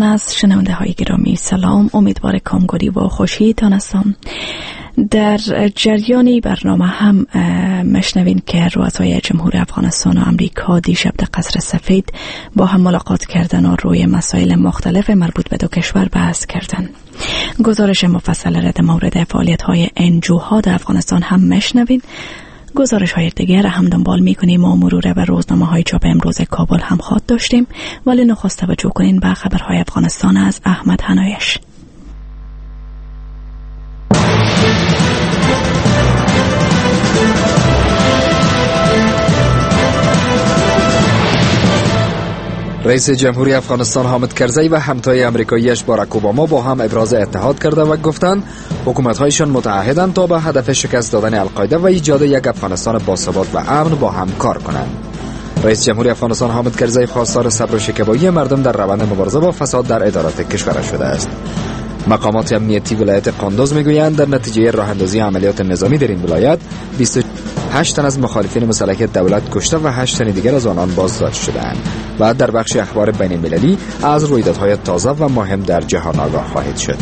افغانستان است. شنونده های گرامی سلام، امیدوار کامگوری و خوشی تان هستم. در جریان برنامه هم مشنوین که رؤسای جمهور افغانستان و امریکا دیشب در قصر سفید با هم ملاقات کردن و روی مسائل مختلف مربوط به دو کشور بحث کردن. گزارش مفصل را در مورد فعالیت های انجوها در افغانستان هم مشنوین. گزارش های دیگر هم دنبال میکنیم و مرور بر روزنامه های چاپ امروز کابل هم خواهد داشتیم، ولی نخست توجه کنین به خبرهای افغانستان از احمد حنایش. رئیس جمهوری افغانستان حامد کرزی و همتای امریکاییش باراک اوباما با هم ابراز اتحاد کرده و گفتند حکومت‌هایشان متعهدند تا به هدف شکست دادن القاعده و ایجاد یک افغانستان باثبات و امن با هم کار کنند. رئیس جمهوری افغانستان حامد کرزی خواستار صبر و شکیبایی مردم در روند مبارزه با فساد در ادارات کشور شده است. مقامات امنیتی ولایت قندوز میگویند در نتیجه راه اندازی عملیات نظامی در این ولایت 28 تن از مخالفین مسلح دولت کشته و 8 تن دیگر از آنان بازداشت شدند. و در بخش اخبار بین المللی از رویدادهای تازه و مهم در جهان آگاه خواهید شد.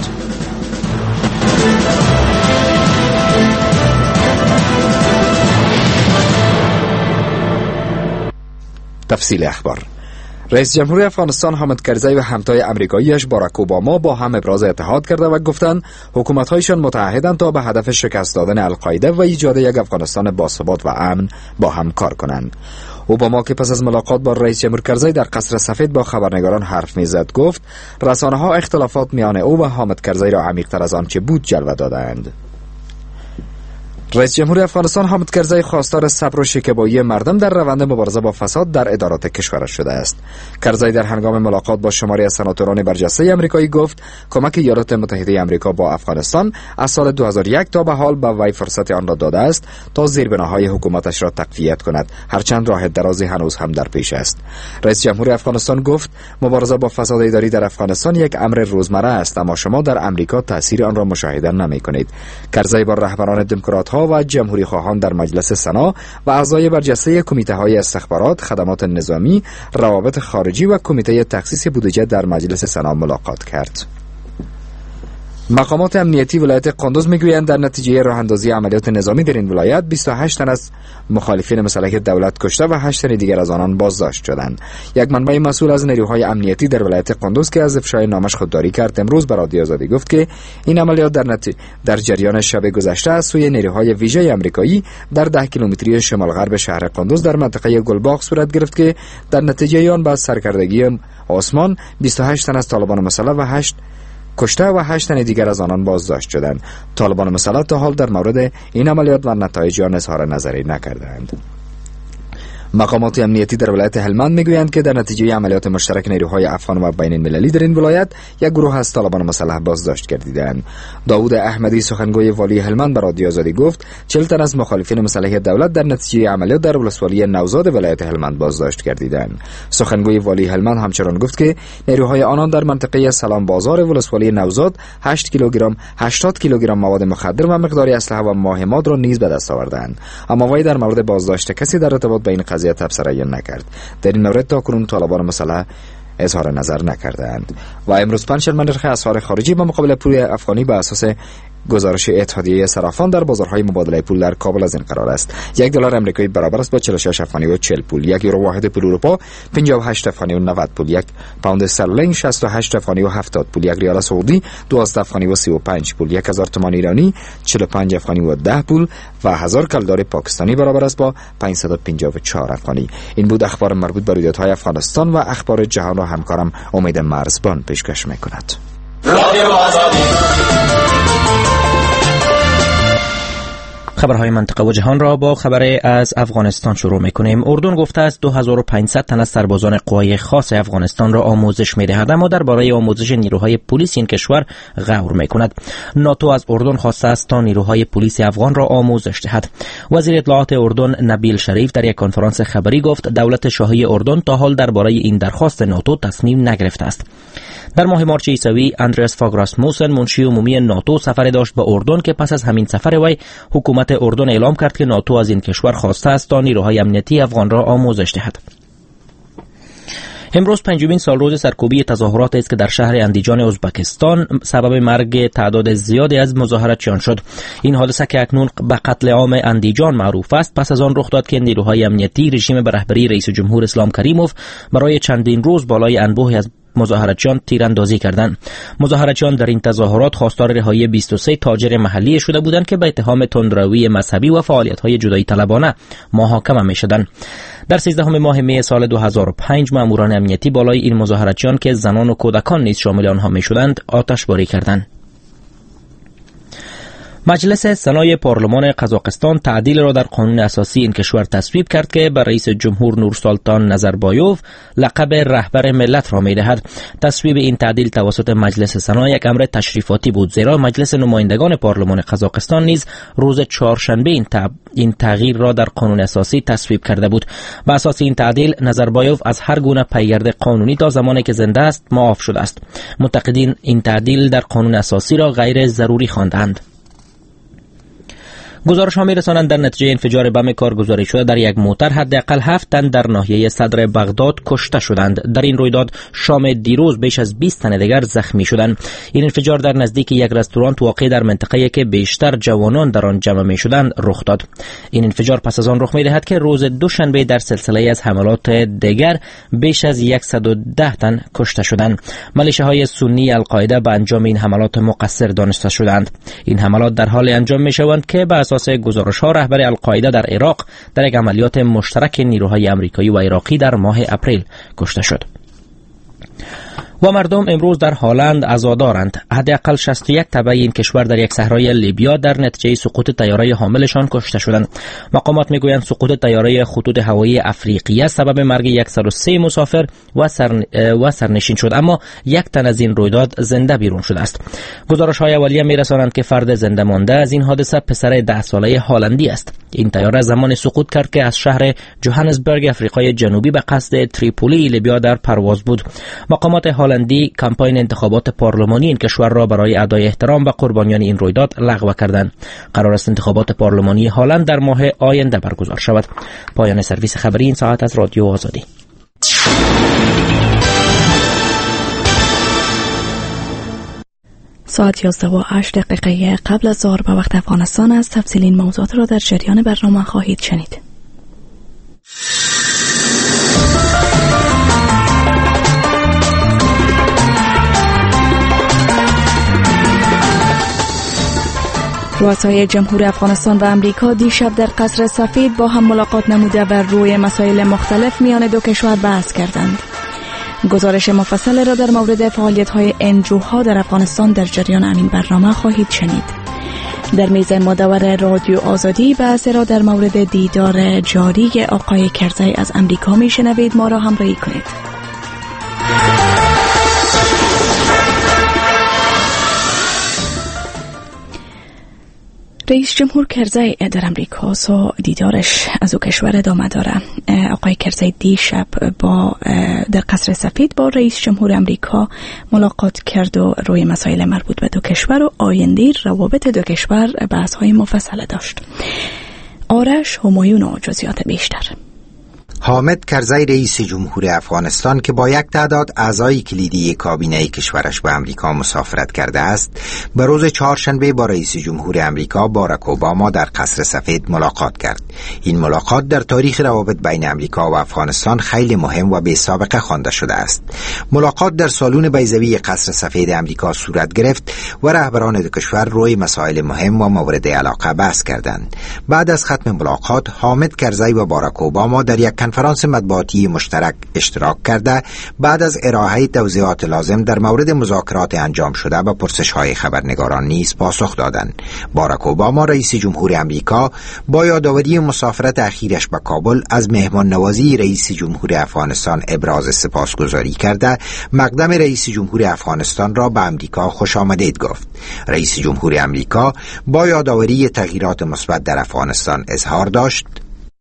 تفصیل اخبار. رئیس جمهوری افغانستان حامد کرزی و همتای امریکاییش باراک اوباما با هم ابراز اتحاد کرده و گفتند حکومت‌هایشان متعهدند تا به هدف شکست دادن القاعده و ایجاد یک افغانستان باثبات و امن با هم کار کنند. اوباما که پس از ملاقات با رئیس جمهور کرزی در قصر سفید با خبرنگاران حرف میزد گفت رسانه‌ها اختلافات میان او و حامد کرزی را عمیق‌تر از آنچه بود جلوه دادند. رئیس جمهوری افغانستان حامد کرزی خواستار صبر و شکیبایی مردم در روند مبارزه با فساد در ادارات کشور شده است. کرزی در هنگام ملاقات با شماری از سناتوران برجسته آمریکایی گفت کمک ایالات متحده آمریکا با افغانستان از سال 2001 تا به حال به وی فرصت آن را داده است تا زیربناهای حکومتش را تقویت کند، هرچند راه درازی هنوز هم در پیش است. رئیس جمهوری افغانستان گفت مبارزه با فساد اداری در افغانستان یک امر روزمره است، اما شما در آمریکا تاثیر آن را مشاهده نمی‌کنید. کرزی با رهبران دموکرات‌ها و جمهوری خواهان در مجلس سنا و اعضای برجسته کمیته‌های استخبارات، خدمات نظامی، روابط خارجی و کمیته تخصیص بودجه در مجلس سنا ملاقات کرد. مقامات امنیتی ولایت قندوز میگویند در نتیجه راه اندازی عملیات نظامی در این ولایت 28 تن از مخالفین مسلح دولت کشته و 8 تن دیگر از آنان بازداشت شدند. یک منبع مسئول از نیروهای امنیتی در ولایت قندوز که از افشای نامش خودداری کرد امروز به رادیو آزادی گفت که این عملیات در جریان شب گذشته از سوی نیروهای ویژه آمریکایی در 10 کیلومتری شمال غرب شهر قندوز در منطقه گلباغ صورت گرفت که در نتیجه آن با سرکردگی عثمان 28 تن از طالبان مسلح و 8 کشته و 8 تن دیگر از آنان بازداشت شدند. طالبان مسلح تا حال در مورد این عملیات و نتایج آن اظهار نظری نکردند. مقامات امنیتی در ولایت هلمند میگویند که در نتیجه عملیات مشترک نیروهای افغان و بین المللی در این ولایت یک گروه از طالبان مسلح بازداشت گردیدند. داوود احمدی سخنگوی والی هلمند به رادیو آزادی گفت 40 تن از مخالفین مسلح دولت در نتیجه عملیات در ولسوالی نوزاد ولایت هلمند بازداشت گردیدند. سخنگوی والی هلمند همچنان گفت که نیروهای آنان در منطقه سلام بازار ولسوالی نوزاد 80 کیلوگرم مواد مخدر و مقداری اسلحه و مهمات را نیز به دست آوردند. اما وی در مورد بازداشت کسی در ارتباط با این قضیه تبصره نکرد. در این مورد تاکنون طالبان مسلح اظهار نظر نکردند. و امروز پنجشنبه نرخ اسعار خارجی به مقابل پول افغانی به اساس گزارش اتحادیه صرافان در بازارهای مبادله پول در کابل از این قرار است: $1 آمریکایی برابر است با 46 افغانی و 40 پول، 1 یورو واحد پول اروپا 58 افغانی و 90 پول، 1 پوند استرلینگ 68 افغانی و 70 پول، 1 ریال سعودی 12 افغانی و 35 پول، 1000 تومان ایرانی 45 افغانی و 10 پول و 1000 کلدار پاکستانی برابر است با 554 افغانی. این بود اخبار مربوط به رویدادهای افغانستان و اخبار جهان را همکارم امید مرزبان پیشکش می‌کند. خبرهای منطقه و جهان را با خبر از افغانستان شروع می‌کنیم. اردن گفته است 2500 تن از سربازان قوای خاص افغانستان را آموزش می‌دهد، اما درباره آموزش نیروهای پلیس این کشور غور می‌کند. ناتو از اردن خواسته است تا نیروهای پلیس افغان را آموزش دهد. وزیر اطلاعات اردن نبیل شریف در یک کنفرانس خبری گفت دولت شاهی اردن تا حال درباره این درخواست ناتو تصمیم نگرفته است. در ماه مارچ عیسوی اندریاس فاگ راسموسن منشی عمومی ناتو سفر داشت به اردن که پس از همین سفر وی حکومت اردن اعلام کرد که ناتو از این کشور خواسته است تا نیروهای امنیتی افغان را آموزش دهد. امروز پنجمین سالروز سرکوبی تظاهرات است که در شهر اندیجان ازبکستان سبب مرگ تعداد زیادی از مظاهراتچیان شد. این حادثه که اکنون به قتل عام اندیجان معروف است پس از آن رخ داد که نیروهای امنیتی رژیم به رهبری رئیس جمهور اسلام کریموف برای چندین روز بالای انبوهی از مظاهراتچیان تیراندازی کردند. مظاهراتچیان در این تظاهرات خواستار رهایی 23 تاجر محلی شده بودند که به اتهام تندروی مذهبی و فعالیت‌های جدایی طلبانه محاکمه می‌شدند. در 13 ماه می سال 2005 ماموران امنیتی بالای این مظاهراتچیان که زنان و کودکان نیز شامل آنها می‌شدند آتشباری کردند. مجلس سنای پارلمان قزاقستان تعدیل را در قانون اساسی این کشور تصویب کرد که بر رئیس جمهور نورسولتان نظربایوف لقب رهبر ملت را می‌دهد. تصویب این تعدیل توسط مجلس سنا یک امر تشریفاتی بود، زیرا مجلس نمایندگان پارلمان قزاقستان نیز روز چهارشنبه این تغییر را در قانون اساسی تصویب کرده بود. بر اساس این تعدیل نظربایوف از هر گونه پیگرد قانونی تا زمانی که زنده است معاف شده است. منتقدین این تعدیل در قانون اساسی را غیر ضروری خواندند. گزارش‌ها می‌رسانند در نتیجه انفجار بم کارگزاری شده در یک موتر حداقل 7 تن در ناحیه صدر بغداد کشته شدند. در این رویداد شام دیروز بیش از 20 تن دیگر زخمی شدند. این انفجار در نزدیک یک رستوران واقع در منطقه‌ای که بیشتر جوانان در آن جمع می‌شدند رخ داد. این انفجار پس از آن رخ می‌دهد که روز دوشنبه در سلسله از حملات دیگر بیش از 110 تن کشته شدند. ملیشه‌های سنی القاعده به انجام این حملات مقصر دانسته شدند. این حملات در حال انجام می‌شوند که به اساس گزارش‌ها رهبر القاعده در عراق در یک عملیات مشترک نیروهای آمریکایی و عراقی در ماه اپریل کشته شد. و مردم امروز در هالند عزادارند. حداقل 61 تبع این کشور در یک صحرای لیبیا در نتیجه سقوط طیاره حاملشان کشته شدند. مقامات میگویند سقوط طیاره خطوط هوایی افریقیه سبب مرگ 103 مسافر و سرنشین شد، اما یک تن از این رویداد زنده بیرون شده است. گزارش‌های اولیه میرسانند که فرد زنده مانده از این حادثه پسر 10 ساله هالندی است. این طیاره زمان سقوط کرد که از شهر جوهانسبرگ آفریقای جنوبی به قصد تریپولی لیبیا در پرواز بود. مقامات هلندی کمپاین انتخابات پارلمانی این کشور را برای ادای احترام به قربانیان این رویداد لغو کردند. قرار است انتخابات پارلمانی هلند در ماه آینده برگزار شود. پایان سرویس خبری این ساعت از رادیو آزادی. ساعت 11:08 قبل از ظهر به وقت افغانستان است. تفصیل این موضوعات را در جریان برنامه خواهید شنید. رؤسای جمهور افغانستان و امریکا دیشب در قصر سفید با هم ملاقات نموده و روی مسائل مختلف میان دو کشور بحث کردند. گزارش مفصل را در مورد فعالیت‌های انجوها در افغانستان در جریان همین برنامه خواهید شنید. در میز مدور رادیو آزادی بحث را در مورد دیدار جاری آقای کرزی از امریکا میشنوید. ما را همراهی کنید. رئیس جمهور کرزی در امریکاست و دیدارش از او کشور ادامه داره. آقای کرزی دیشب در قصر سفید با رئیس جمهور امریکا ملاقات کرد و روی مسائل مربوط به دو کشور و آینده روابط دو کشور بحث‌های مفصل داشت. آرش همایون و جزئیات بیشتر. حامد کرزی رئیس جمهور افغانستان که با یک تعداد اعضای کلیدی کابینه کشورش به امریکا مسافرت کرده است، به روز چهارشنبه با رئیس جمهور امریکا باراک اوباما در قصر سفید ملاقات کرد. این ملاقات در تاریخ روابط بین امریکا و افغانستان خیلی مهم و بی سابقه خوانده شده است. ملاقات در سالن بیضوی قصر سفید امریکا صورت گرفت و رهبران دو کشور روی مسائل مهم و مورد علاقه بحث کردند. بعد از ختم ملاقات، حامد کرزی و باراک اوباما در یک کنفرانس مطبوعاتی مشترک اشتراک کرده بعد از ارائه توضیحات لازم در مورد مذاکرات انجام شده به پرسش‌های خبرنگاران نیز پاسخ دادند. باراک اوباما رئیس جمهور امریکا با یادآوری مسافرت اخیرش به کابل از مهمان نوازی رئیس جمهور افغانستان ابراز سپاسگزاری کرده مقدم رئیس جمهور افغانستان را به امریکا خوش آمدید گفت. رئیس جمهور امریکا با یادآوری تغییرات مثبت در افغانستان اظهار داشت: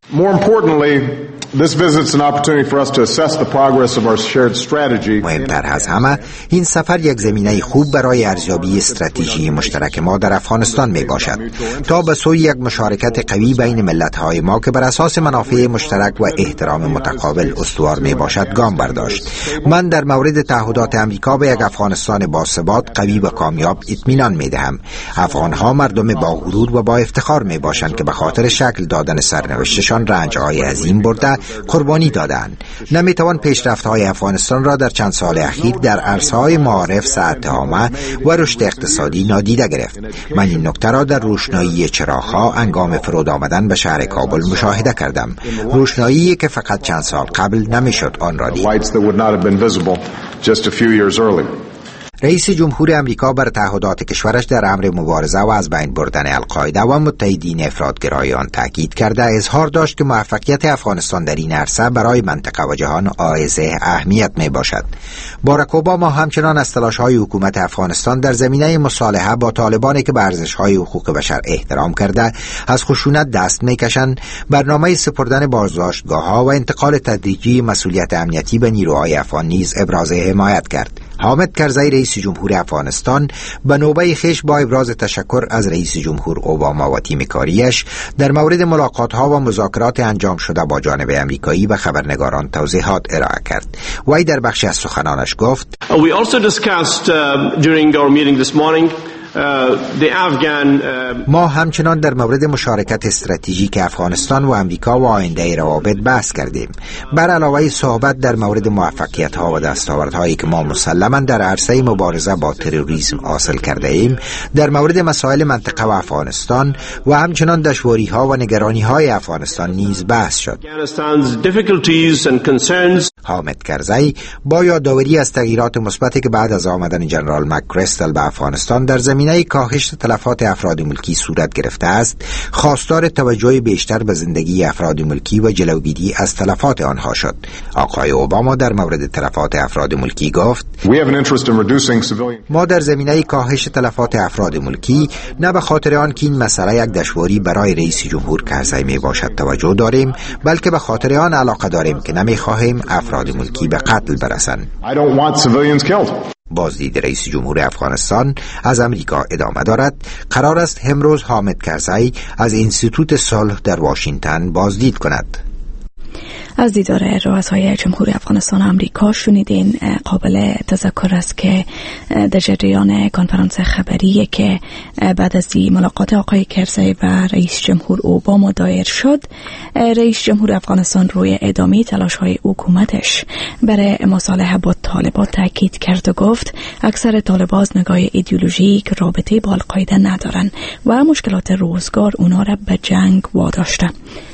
مهمتر از همه این سفر یک زمینه خوب برای ارزیابی استراتژی مشترک ما در افغانستان می باشد تا به سوی یک مشارکت قوی بین ملت‌های ما که بر اساس منافع مشترک و احترام متقابل استوار می باشد گام برداشت. من در مورد تعهدات امریکا به یک افغانستان باثبات، قوی و کامیاب اطمینان می دهم. افغان‌ها مردم با غرور و با افتخار می باشند که به خاطر شکل دادن سرنوشتشان رنج‌های عظیم برده قربانی دادند. نمیتوان پیشرفت‌های افغانستان را در چند سال اخیر در عرصه‌های معارف، صنعت عامه و رشد اقتصادی نادیده گرفت. من این نکته را در روشنایی چراغ‌ها هنگام فرود آمدن به شهر کابل مشاهده کردم. روشنایی که فقط چند سال قبل نمیشد آن را دید. رئیس جمهور امریکا بر تعهدات کشورش در امر مبارزه و از بین بردن القاعده و متحدین افراطگرایان تاکید کرده اظهار داشت که موفقیت افغانستان در این عرصه برای منطقه و جهان حائز اهمیت می باشد. باراک اوباما همچنان از تلاش‌های حکومت افغانستان در زمینه مصالحه با طالبانی که به ارزش‌های حقوق بشر احترام کرده از خشونت دست می‌کشند، برنامه سپردن بازداشتگاه‌ها و انتقال تدریجی مسئولیت امنیتی به نیروهای افغان نیز ابراز حمایت کرد. حامد کرزی رئیس جمهور افغانستان به نوبه خویش با ابراز تشکر از رئیس جمهور اوباما و تیم کاریش در مورد ملاقات‌ها و مذاکرات انجام شده با جانب امریکایی و خبرنگاران توضیحات ارائه کرد. وی در بخشی از سخنانش گفت: We also discussed during our meeting this morning ما همچنان در مورد مشارکت استراتژیک افغانستان و امریکا و آینده روابط بحث کردیم. بر علاوه صحبت در مورد موفقیت‌ها و دستاوردهایی که ما مسلماً در عرصه مبارزه با تروریسم حاصل کرده ایم، در مورد مسائل منطقه و افغانستان و همچنان دشواری‌ها و نگرانی‌های افغانستان نیز بحث شد. حامد کرزی با یادآوری از تغییرات مثبتی که بعد از آمدن جنرال مک‌کریستل به افغانستان در زمینه کاهش تلفات افراد ملکی صورت گرفته است، خواستار توجه بیشتر به زندگی افراد ملکی و جلوگیری از تلفات آنها شد. آقای اوباما در مورد تلفات افراد ملکی گفت: ما در زمینه کاهش تلفات افراد ملکی نه به خاطر آن که این مسئله یک دشواری برای رئیس جمهور کرزی می باشد توجه داریم، بلکه به خاطر آن علاقه داریم که نمی‌خواهیم افراد ملکی به قتل برسند. بازدید رئیس جمهور افغانستان از امریکا ادامه دارد. قرار است امروز حامد کرزی از انستیتوت صلح در واشنگتن بازدید کند. از دیدار رؤسای جمهور افغانستان امریکا شنیدین. قابل تذکر است که در جریان کنفرانس خبری که بعد از ملاقات آقای کرزی و رئیس جمهور اوباما دایر شد، رئیس جمهور افغانستان روی ادامه تلاش‌های حکومتش برای مصالحه با طالبان تاکید کرد و گفت اکثر طالبان از نگاه ایدئولوژیک رابطه با القاعده ندارن و مشکلات روزگار اونا را به جنگ واداشته.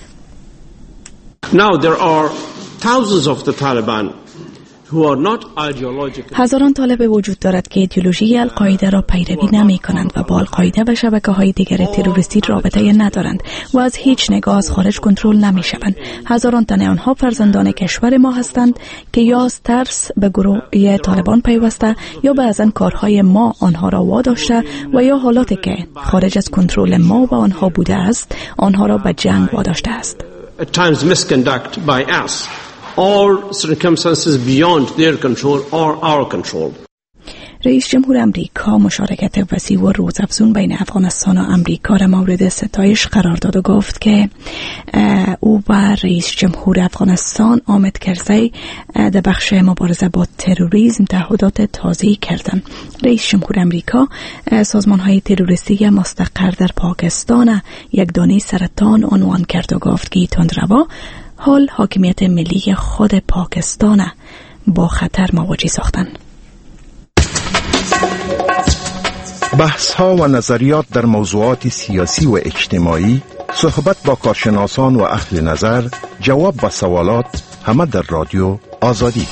Now there are thousands of the Taliban who are not ideological. هزاران طالب وجود دارد که ایدئولوژی القاعده را پیروی نمی کنند و با القاعده و شبکه‌های دیگر تروریستی رابطه ندارند و از هیچ نگاه از خارج کنترل نمی شوند. هزاران تن آنها فرزندان کشور ما هستند که یا از ترس به گروه طالبان پیوسته یا بعضن کارهای ما آنها را واداشته و یا حالاتی که خارج از کنترل ما و آنها بوده است آنها را به جنگ واداشته است. At times misconduct by us, or circumstances beyond their control or our control. رئیس جمهور امریکا مشارکت وسیع و روزافزون بین افغانستان و امریکا را مورد ستایش قرار داد و گفت که او و رئیس جمهور افغانستان حامد کرزی در بخش مبارزه با تروریسم تعهدات تازه‌ای کردند. رئیس جمهور امریکا سازمان‌های تروریستی مستقر در پاکستان یک دانه سرطان عنوان کرد و گفت که تندروا حال حاکمیت ملی خود پاکستان با خطر مواجه ساختند. بحث‌ها و نظریات در موضوعات سیاسی و اجتماعی، صحبت با کارشناسان و اهل نظر، جواب به سوالات، همه در رادیو آزادی.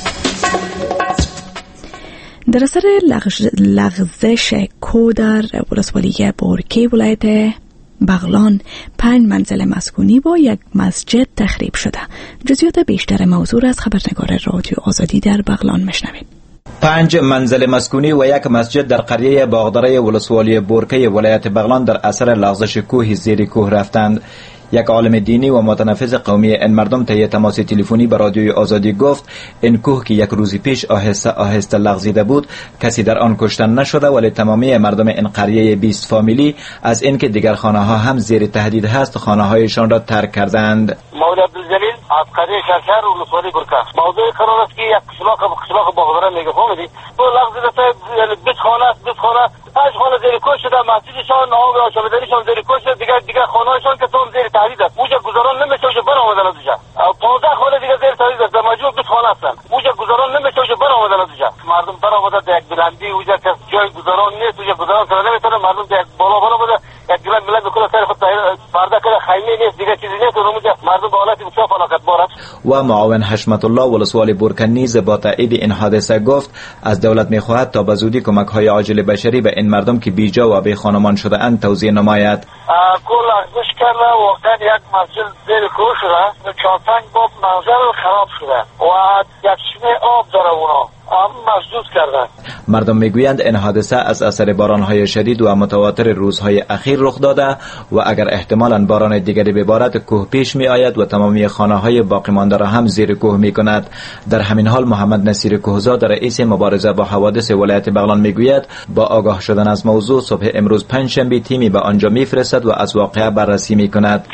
در اثر لغزش کو در ولسوالی بورکی ولایت بغلان 5 منزل مسکونی با یک مسجد تخریب شده. جزئیات بیشتر موضوع از خبرنگار رادیو آزادی در بغلان میشنوید. 5 منزل مسکونی و یک مسجد در قریه باغدره ولسوالی بورکی ولایت بغلان در اثر لغزش کوه زیر کوه رفتند. یک عالم دینی و متنفذ قومی این مردم طی تماس تلفنی به رادیوی آزادی گفت این کوه که یک روز پیش آهسته آهسته لغزیده بود کسی در آن کشته نشده، ولی تمامی مردم این قریه 20 فامیلی از اینکه دیگر خانه ها هم زیر تهدید هست خانه هایشان را ترک کردند. مولوی عبدالجلیل از قریه شرشر و ولسوالی برکه موضوع قرار است که یک قشلاق باغداره میگه فهمیدی تو لغزیده تا 20 خانه است 20 خانه 5 خانه زیر کوه شده، مسجدشان آب آشامیدنیشان زیر کوه شده، دیگه خانه‌هاشون که تمام زیر تهدید است. اونجا گذران نمیشه که برآمدن از اونجا. 15 خانه دیگه زیر تهدید است، در مجموع 20 خانه هستن. اونجا گذران نمیشه که برآمدن از اونجا. مردم برآمده در یک بلندی اونجا که جای گذران نیست، اونجا گذران کردن نمیتونه، مردم در یک بالا بوده یک گلند بلند میکنه سر خود پرده کنه، خیمه نیست دیگه چیزی نیست، اونجا مردم به حالت بسیار فلاکت بارد. و معاون حشمت الله ولسوالی برکنی با تایید این حادثه گفت از دولت میخواهد تا به زودی کمک‌های عاجل بشری به این مردم که بیجا و بی خانمان شده اند توزیع نماید. کل ارزش کرده واقعا یک مسجد زیر کوه شده، 4-5 باب منظر خراب شده و یک چشمه آب داره اونا مسدود کرده. مردم میگویند این حادثه از اثر بارانهای شدید و متواتر روزهای اخیر رخ داده و اگر احتمالاً باران دیگری ببارد کوه پیش می آید و تمامی خانه‌های باقی مانده را هم زیر کوه می کند. در همین حال محمد نصیر کوهزاد رئیس مبارزه با حوادث ولایت بغلان میگوید با آگاه شدن از موضوع صبح امروز پنجشنبه تیمی به آنجا میفرستد و از واقعه بررسی میکند.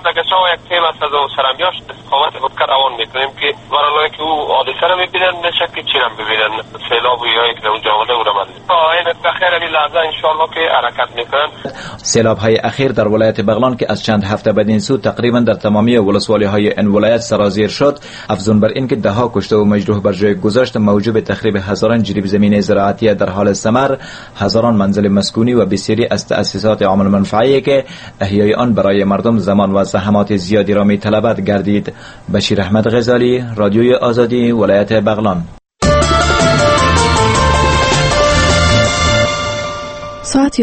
یک تیم است از سرمیاش استقامت بکر روان میکنیم که برای که او حادثه رو میبینن نشک که چی رو ببینن سیلاب و یا که اونجا آمده او رو مدید این بخیر این لحظه انشاءالله که حرکت میکنن. سیلاب های اخیر در ولایت بغلان که از چند هفته بدین سو تقریبا در تمامی ولسوالی های این ولایت سرازیر شد، افزون بر این که ده ها کشته و مجروح بر جای گذاشت، موجب تخریب هزاران جریب زمین زراعتی در حال ثمر، هزاران منزل مسکونی و بسیاری از تأسیسات عام المنفعه که احیای آن برای مردم زمان و زحمات زیادی را می‌طلبد گردید. بشیر احمد غزالی، رادیوی آزادی، ولایت بغلان. ساعت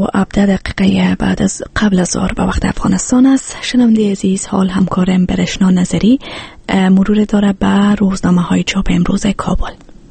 11:17 بعد از قبل از ظهر به وقت افغانستان است. شنونده عزیز، حال همکارم برشنا نظری مرور داره به روزنامه های چاپ امروز کابل.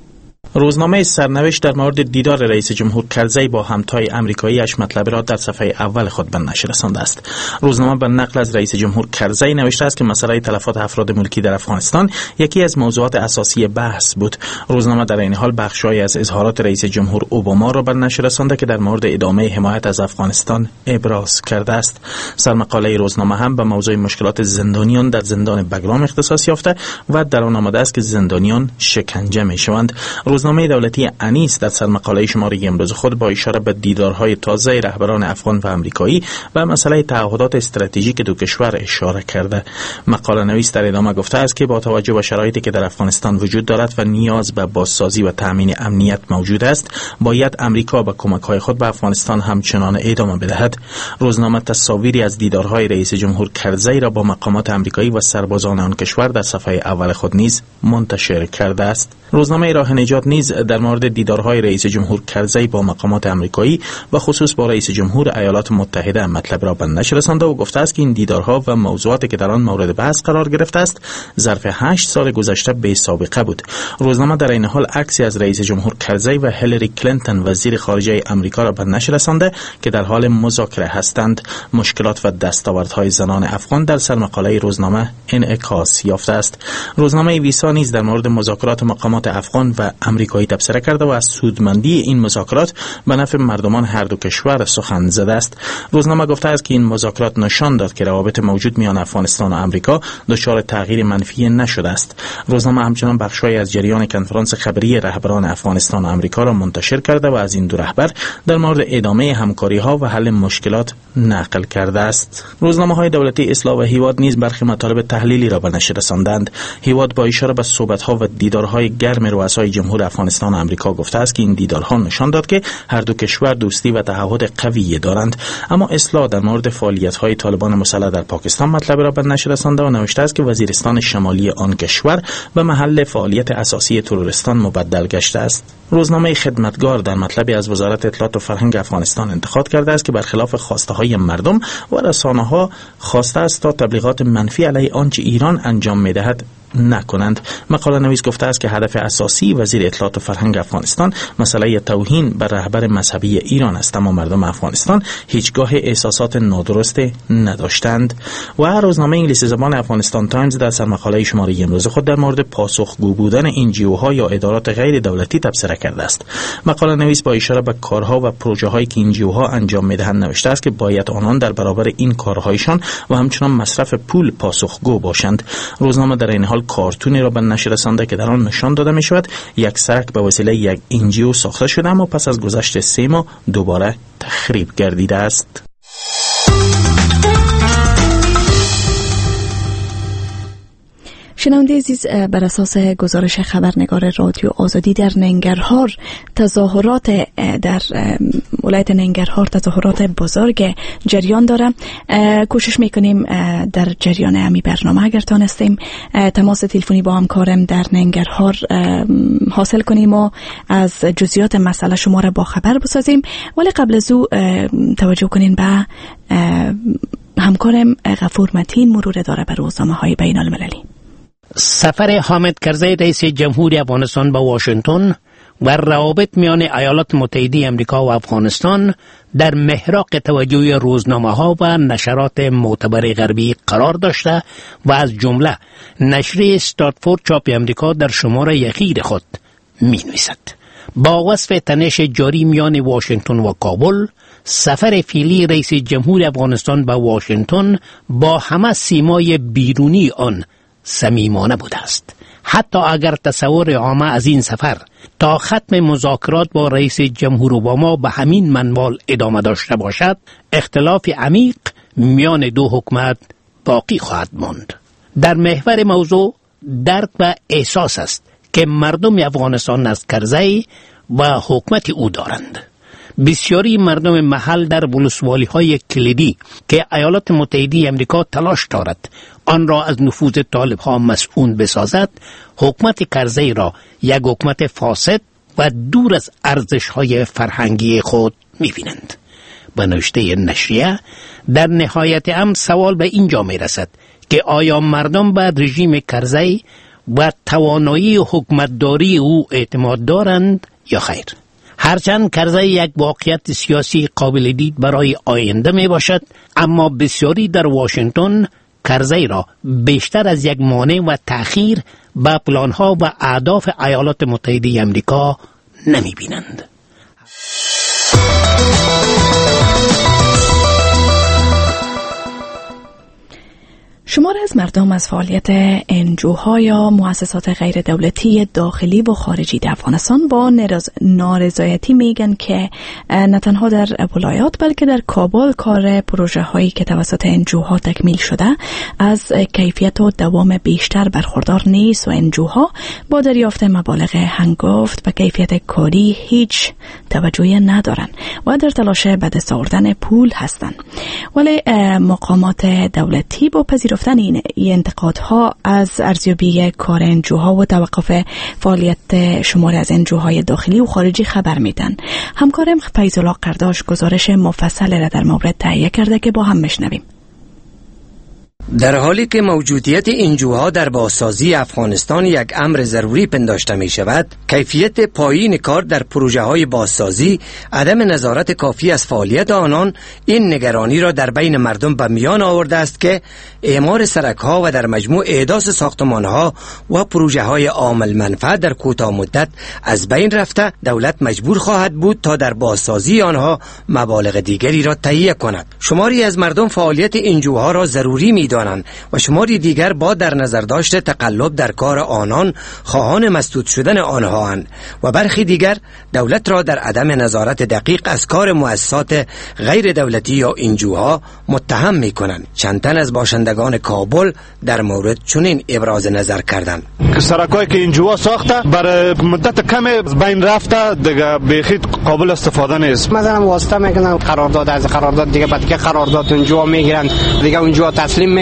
روزنامه سرنوشت در مورد دیدار رئیس جمهور کرزی با همتای آمریکایی‌اش مطلب را در صفحه اول خود به نشر رسانده است. روزنامه به نقل از رئیس جمهور کرزی نوشته است که مسئله تلفات افراد ملکی در افغانستان یکی از موضوعات اساسی بحث بود. روزنامه در این حال بخشی از اظهارات رئیس جمهور اوباما را به نشر رسانده که در مورد ادامه حمایت از افغانستان ابراز کرده است. سرمقاله روزنامه هم به موضوع مشکلات زندانیان در زندان بغلان اختصاص یافته و در آن آمده است که زندانیان شکنجه می‌شوند. روزنامه دولتی انیس در سرمقاله شماره امروز خود با اشاره به دیدارهای تازه رهبران افغان و آمریکایی و مسئله تعهدات استراتژیک دو کشور اشاره کرده. مقاله نویس در ادامه گفته است که با توجه به شرایطی که در افغانستان وجود دارد و نیاز به بازسازی و تامین امنیت موجود است، باید امریکا با کمک‌های خود به افغانستان همچنان ادامه بدهد. روزنامه تصاویری از دیدارهای رئیس جمهور کرزی را با مقامات آمریکایی و سربازان آن کشور در صفحه اول خود نیز منتشر کرده است. روزنامه راه نجات نیز در مورد دیدارهای رئیس جمهور کرزی با مقامات آمریکایی و خصوص با رئیس جمهور ایالات متحده مطلب را به نشر رسانده و گفته است که این دیدارها و موضوعاتی که در آن مورد بحث قرار گرفته است ظرف 8 سال گذشته بی سابقه بود. روزنامه در این حال عکسی از رئیس جمهور کرزی و هیلاری کلینتون وزیر خارجه آمریکا را به نشر رسانده که در حال مذاکره هستند. مشکلات و دستاوردهای زنان افغان در سرمقاله روزنامه انعکاس یافته است. روزنامه ویسا نیز در مورد مذاکرات مقامات افغان و آمریکایی تبصره کرده و از سودمندی این مذاکرات به نفع مردمان هر دو کشور سخن زده است. روزنامه گفته است که این مذاکرات نشان داد که روابط موجود میان افغانستان و آمریکا دچار تغییر منفی نشده است. روزنامه همچنان بخشی از جریان کنفرانس خبری رهبران افغانستان و آمریکا را منتشر کرده و از این دو رهبر در مورد ادامه همکاری‌ها و حل مشکلات نقل کرده است. روزنامه‌های دولتی اصلاح و هیواد نیز برخی مطالب تحلیلی را به نشر رساندند. هیواد با اشاره به صحبت‌ها و دیدارهای گرم رؤسای جمهور افغانستان و آمریکا گفته است که این دیدارها نشان داد که هر دو کشور دوستی و تعهد قوی دارند. اما اصلاح در مورد فعالیت‌های طالبان مسلح در پاکستان مطلب را به نشر رسانده و نوشته است که وزیرستان شمالی آن کشور به محل فعالیت اساسی تروریستان مبدل گشته است. روزنامه خدمتگار در مطلبی از وزارت اطلاعات و فرهنگ افغانستان انتقاد کرده است که برخلاف خواسته‌های مردم و رسانه‌ها خواسته است تا تبلیغات منفی علیه آنچه ایران انجام می‌دهد نکنند. مقاله نویس گفته است که هدف اساسی وزیر اطلاعات و فرهنگ افغانستان مسئله توهین بر رهبر مذهبی ایران است، اما مردم افغانستان هیچگاه احساسات نادرست نداشتند. و روزنامه انگلیسی زبان افغانستان تایمز در سرمقاله شماره امروز خود در مورد پاسخگو بودن NGO-ها یا ادارات غیر دولتی تبصره کرده است. مقاله نویس با اشاره به کارها و پروژه‌هایی که NGO-ها انجام می‌دهند نوشته است که باید آنان در برابر این کارهایشان و همچنان مصرف پول پاسخگو باشند. روزنامه در این حال کارتونی را به نشر رسانده که در آن نشان داده می‌شود یک سرک به وسیله یک NGO ساخته شده اما پس از گذشت 3 ماه دوباره تخریب گردیده است. شنونده عزیز، بر اساس گزارش خبرنگار رادیو آزادی در ننگرهار تظاهرات در ولایت ننگرهار تظاهرات بزرگ جریان داره. کوشش میکنیم در جریان امی برنامه اگر تانستیم تماس تلفنی با همکارم در ننگرهار حاصل کنیم و از جزئیات مسئله شما را با خبر بسازیم، ولی قبل از او توجه کنین به همکارم غفور متین مرور داره بر روزنامه‌های بین المللی. سفر حامد کرزی رئیس جمهوری افغانستان به واشنگتن و روابط میان ایالات متحده آمریکا و افغانستان در محراق توجه روزنامه‌ها و نشرات معتبر غربی قرار داشته و از جمله نشریه استاتفورد چاپ آمریکا در شماره اخیر خود می‌نویسد: با وصف تنش جاری میان واشنگتن و کابل، سفر فعلی رئیس جمهور افغانستان به واشنگتن با همه سیمای بیرونی آن صمیمانه بوده است. حتی اگر تصور عامه از این سفر تا ختم مذاکرات با رئیس جمهور اوباما به همین منوال ادامه داشته باشد، اختلاف عمیق میان دو حکومت باقی خواهد ماند. در محور موضوع درک و احساس است که مردم افغانستان از کرزی و حکومت او دارند. بسیاری مردم محل در ولسوالی‌های کلیدی که ایالات متحده آمریکا تلاش دارد آن را از نفوذ طالب‌ها مسئول بسازد، حکومت کرزی را یک حکومت فاسد و دور از ارزش‌های فرهنگی خود می‌بینند. به نوشته نشریه، در نهایت امر سوال به اینجا می‌رسد که آیا مردم به رژیم کرزی و توانایی حکومتداری او اعتماد دارند یا خیر؟ هرچند کرزی یک واقعیت سیاسی قابل دید برای آینده می باشد، اما بسیاری در واشنگتن کرزی را بیشتر از یک مانع و تأخیر به پلانها و اهداف ایالات متحده آمریکا نمی بینند. شمار از مردم از فعالیت NGO-ها یا مؤسسات غیر دولتی داخلی و خارجی در افغانستان با نارضایتی میگن که نه تنها در ولایات بلکه در کابل کار پروژه هایی که توسط NGO-ها تکمیل شده از کیفیت و دوام بیشتر برخوردار نیست و NGO-ها با دریافت مبالغ هنگفت و کیفیت کاری هیچ توجهی ندارن و در تلاش به دست آوردن پول هستند. ولی مقامات دولتی با پذیرفتن این انتقادها از ارزیابی کار NGO-ها و توقف فعالیت شماری از NGO-های داخلی و خارجی خبر میدن. همکارم فیض‌الله قرداش گزارش مفصل را در مورد تهیه کرده که با هم بشنویم. در حالی که موجودیت NGO-ها در بازسازی افغانستان یک امر ضروری پنداشته می شود، کیفیت پایین کار در پروژه های بازسازی، عدم نظارت کافی از فعالیت آنان این نگرانی را در بین مردم به میان آورده است که اعمار سرک‌ها و در مجموع احداث ساختمان‌ها و پروژه های عامل منفعت در کوتاه مدت از بین رفته، دولت مجبور خواهد بود تا در بازسازی آنها مبالغ دیگری را تهیه کند. شماری از مردم فعالیت NGO-ها را ضروری می و شماری دیگر با در نظر داشت تقلب در کار آنان خواهان مسدود شدن آنها اند و برخی دیگر دولت را در عدم نظارت دقیق از کار مؤسسات غیر دولتی یا NGO-ها متهم می کنند. چند تن از باشندگان کابل در مورد چنین ابراز نظر کردند: سرکایی که NGO ساخته برای مدت کمی بین رفته دیگه بیخی قابل استفاده نیست. مثلا واسطه میکنن قرارداد از قرارداد دیگه بعد که قرارداد NGO میگیرن دیگه اونجا تسلیم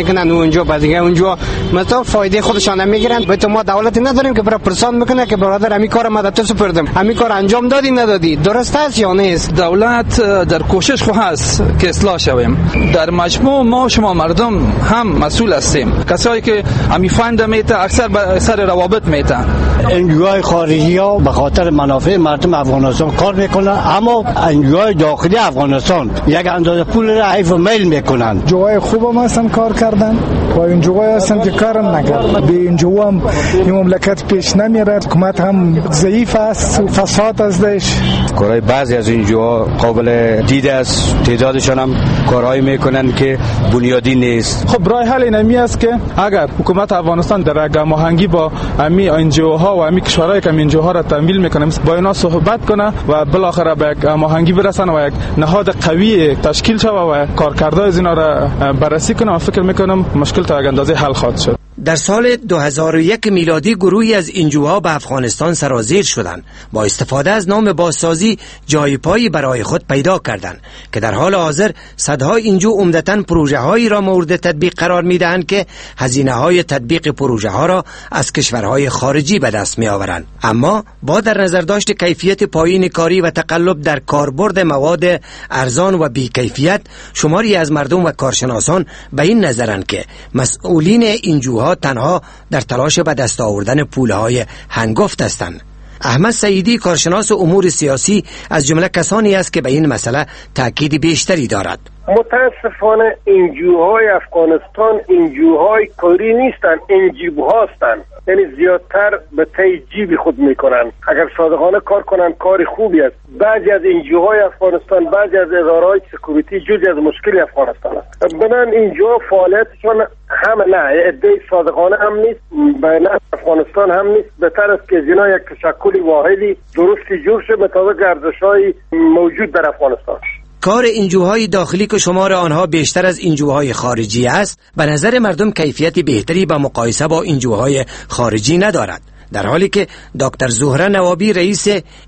میکنن اونجا بعد دیگه اونجا مثلا فایده خودشان هم میگیرن. به ما دولتی نداریم که برای پرسان میکنه که برادر همین کار ما تو سپردم، همین کار انجام دادی ندادی، درست است یا نیست؟ دولت در کوشش خو هست که اصلاح شویم. در مجموع ما شما مردم هم مسئول هستیم. کسایی که همین فند میته اکثر به سر روابط میته. انجوهای خارجی ها به خاطر منافع مردم افغانستان کار میکنن، اما انجوهای داخلی افغانستان یک اندازه پول را حیف و میل میکنن. جوهای خوب هم هستن کار کردن و این جوهای هستن که کارم نکرد. به این جو هم این مملکت پیش نمیره، حکومت هم ضعیف است، فساد ازش. کارهای بعضی از این جوها قابل دید است، تعدادشان هم کارهایی میکنن که بنیادی نیست. خب راه حل اینمی است که اگر حکومت افغانستان در هماهنگی با همین انجوها و همین کشورهایی که انجوها را تمویل میکنه با اینا صحبت کنه و بالاخره به یک هماهنگی برسن و یک نهاد قوی تشکیل شود و کارکردهای از اینا را بررسی کنه و فکر میکنم مشکل تا یک اندازه حل خواهد شد. در سال 2001 میلادی گروهی از انجوها به افغانستان سرازیر شدند. با استفاده از نام بازسازی جای پایی برای خود پیدا کردند که در حال حاضر صدها انجو عمدتاً پروژه هایی را مورد تطبیق قرار می دهند که هزینه های تطبیق پروژه ها را از کشورهای خارجی به دست می آورند. اما با در نظر داشت کیفیت پایین کاری و تقلب در کاربرد مواد ارزان و بی‌کیفیت، شماری از مردم و کارشناسان به این نظرند که مسئولین انجوها تنها در تلاش به دست آوردن پولهای هنگفت هستند. احمد سعیدی کارشناس امور سیاسی از جمله کسانی است که به این مسئله تاکید بیشتری دارد. متاسفانه انجوهای افغانستان انجوهای کاری نیستن، انجیب هستن، یعنی زیادتر به تی جیب خود میکنن. اگر صادقانه کار کنن کار خوبی است. بعضی از انجوهای افغانستان، بعضی از اداره‌های سکیوریتی جزئی از مشکل افغانستان است. بنان انجوها فعالیتشون هم نه ادعای صادقانه هم نیست، بین افغانستان هم نیست. بهتر است که اینا یک تشکل واحدی درستی جور شه مطابق ارزش‌های موجود در افغانستان. کار انجوهای داخلی که شمار آنها بیشتر از انجوهای خارجی است، به نظر مردم کیفیت بهتری با مقایسه با انجوهای خارجی ندارد، در حالی که دکتر زهره نوابی رئیس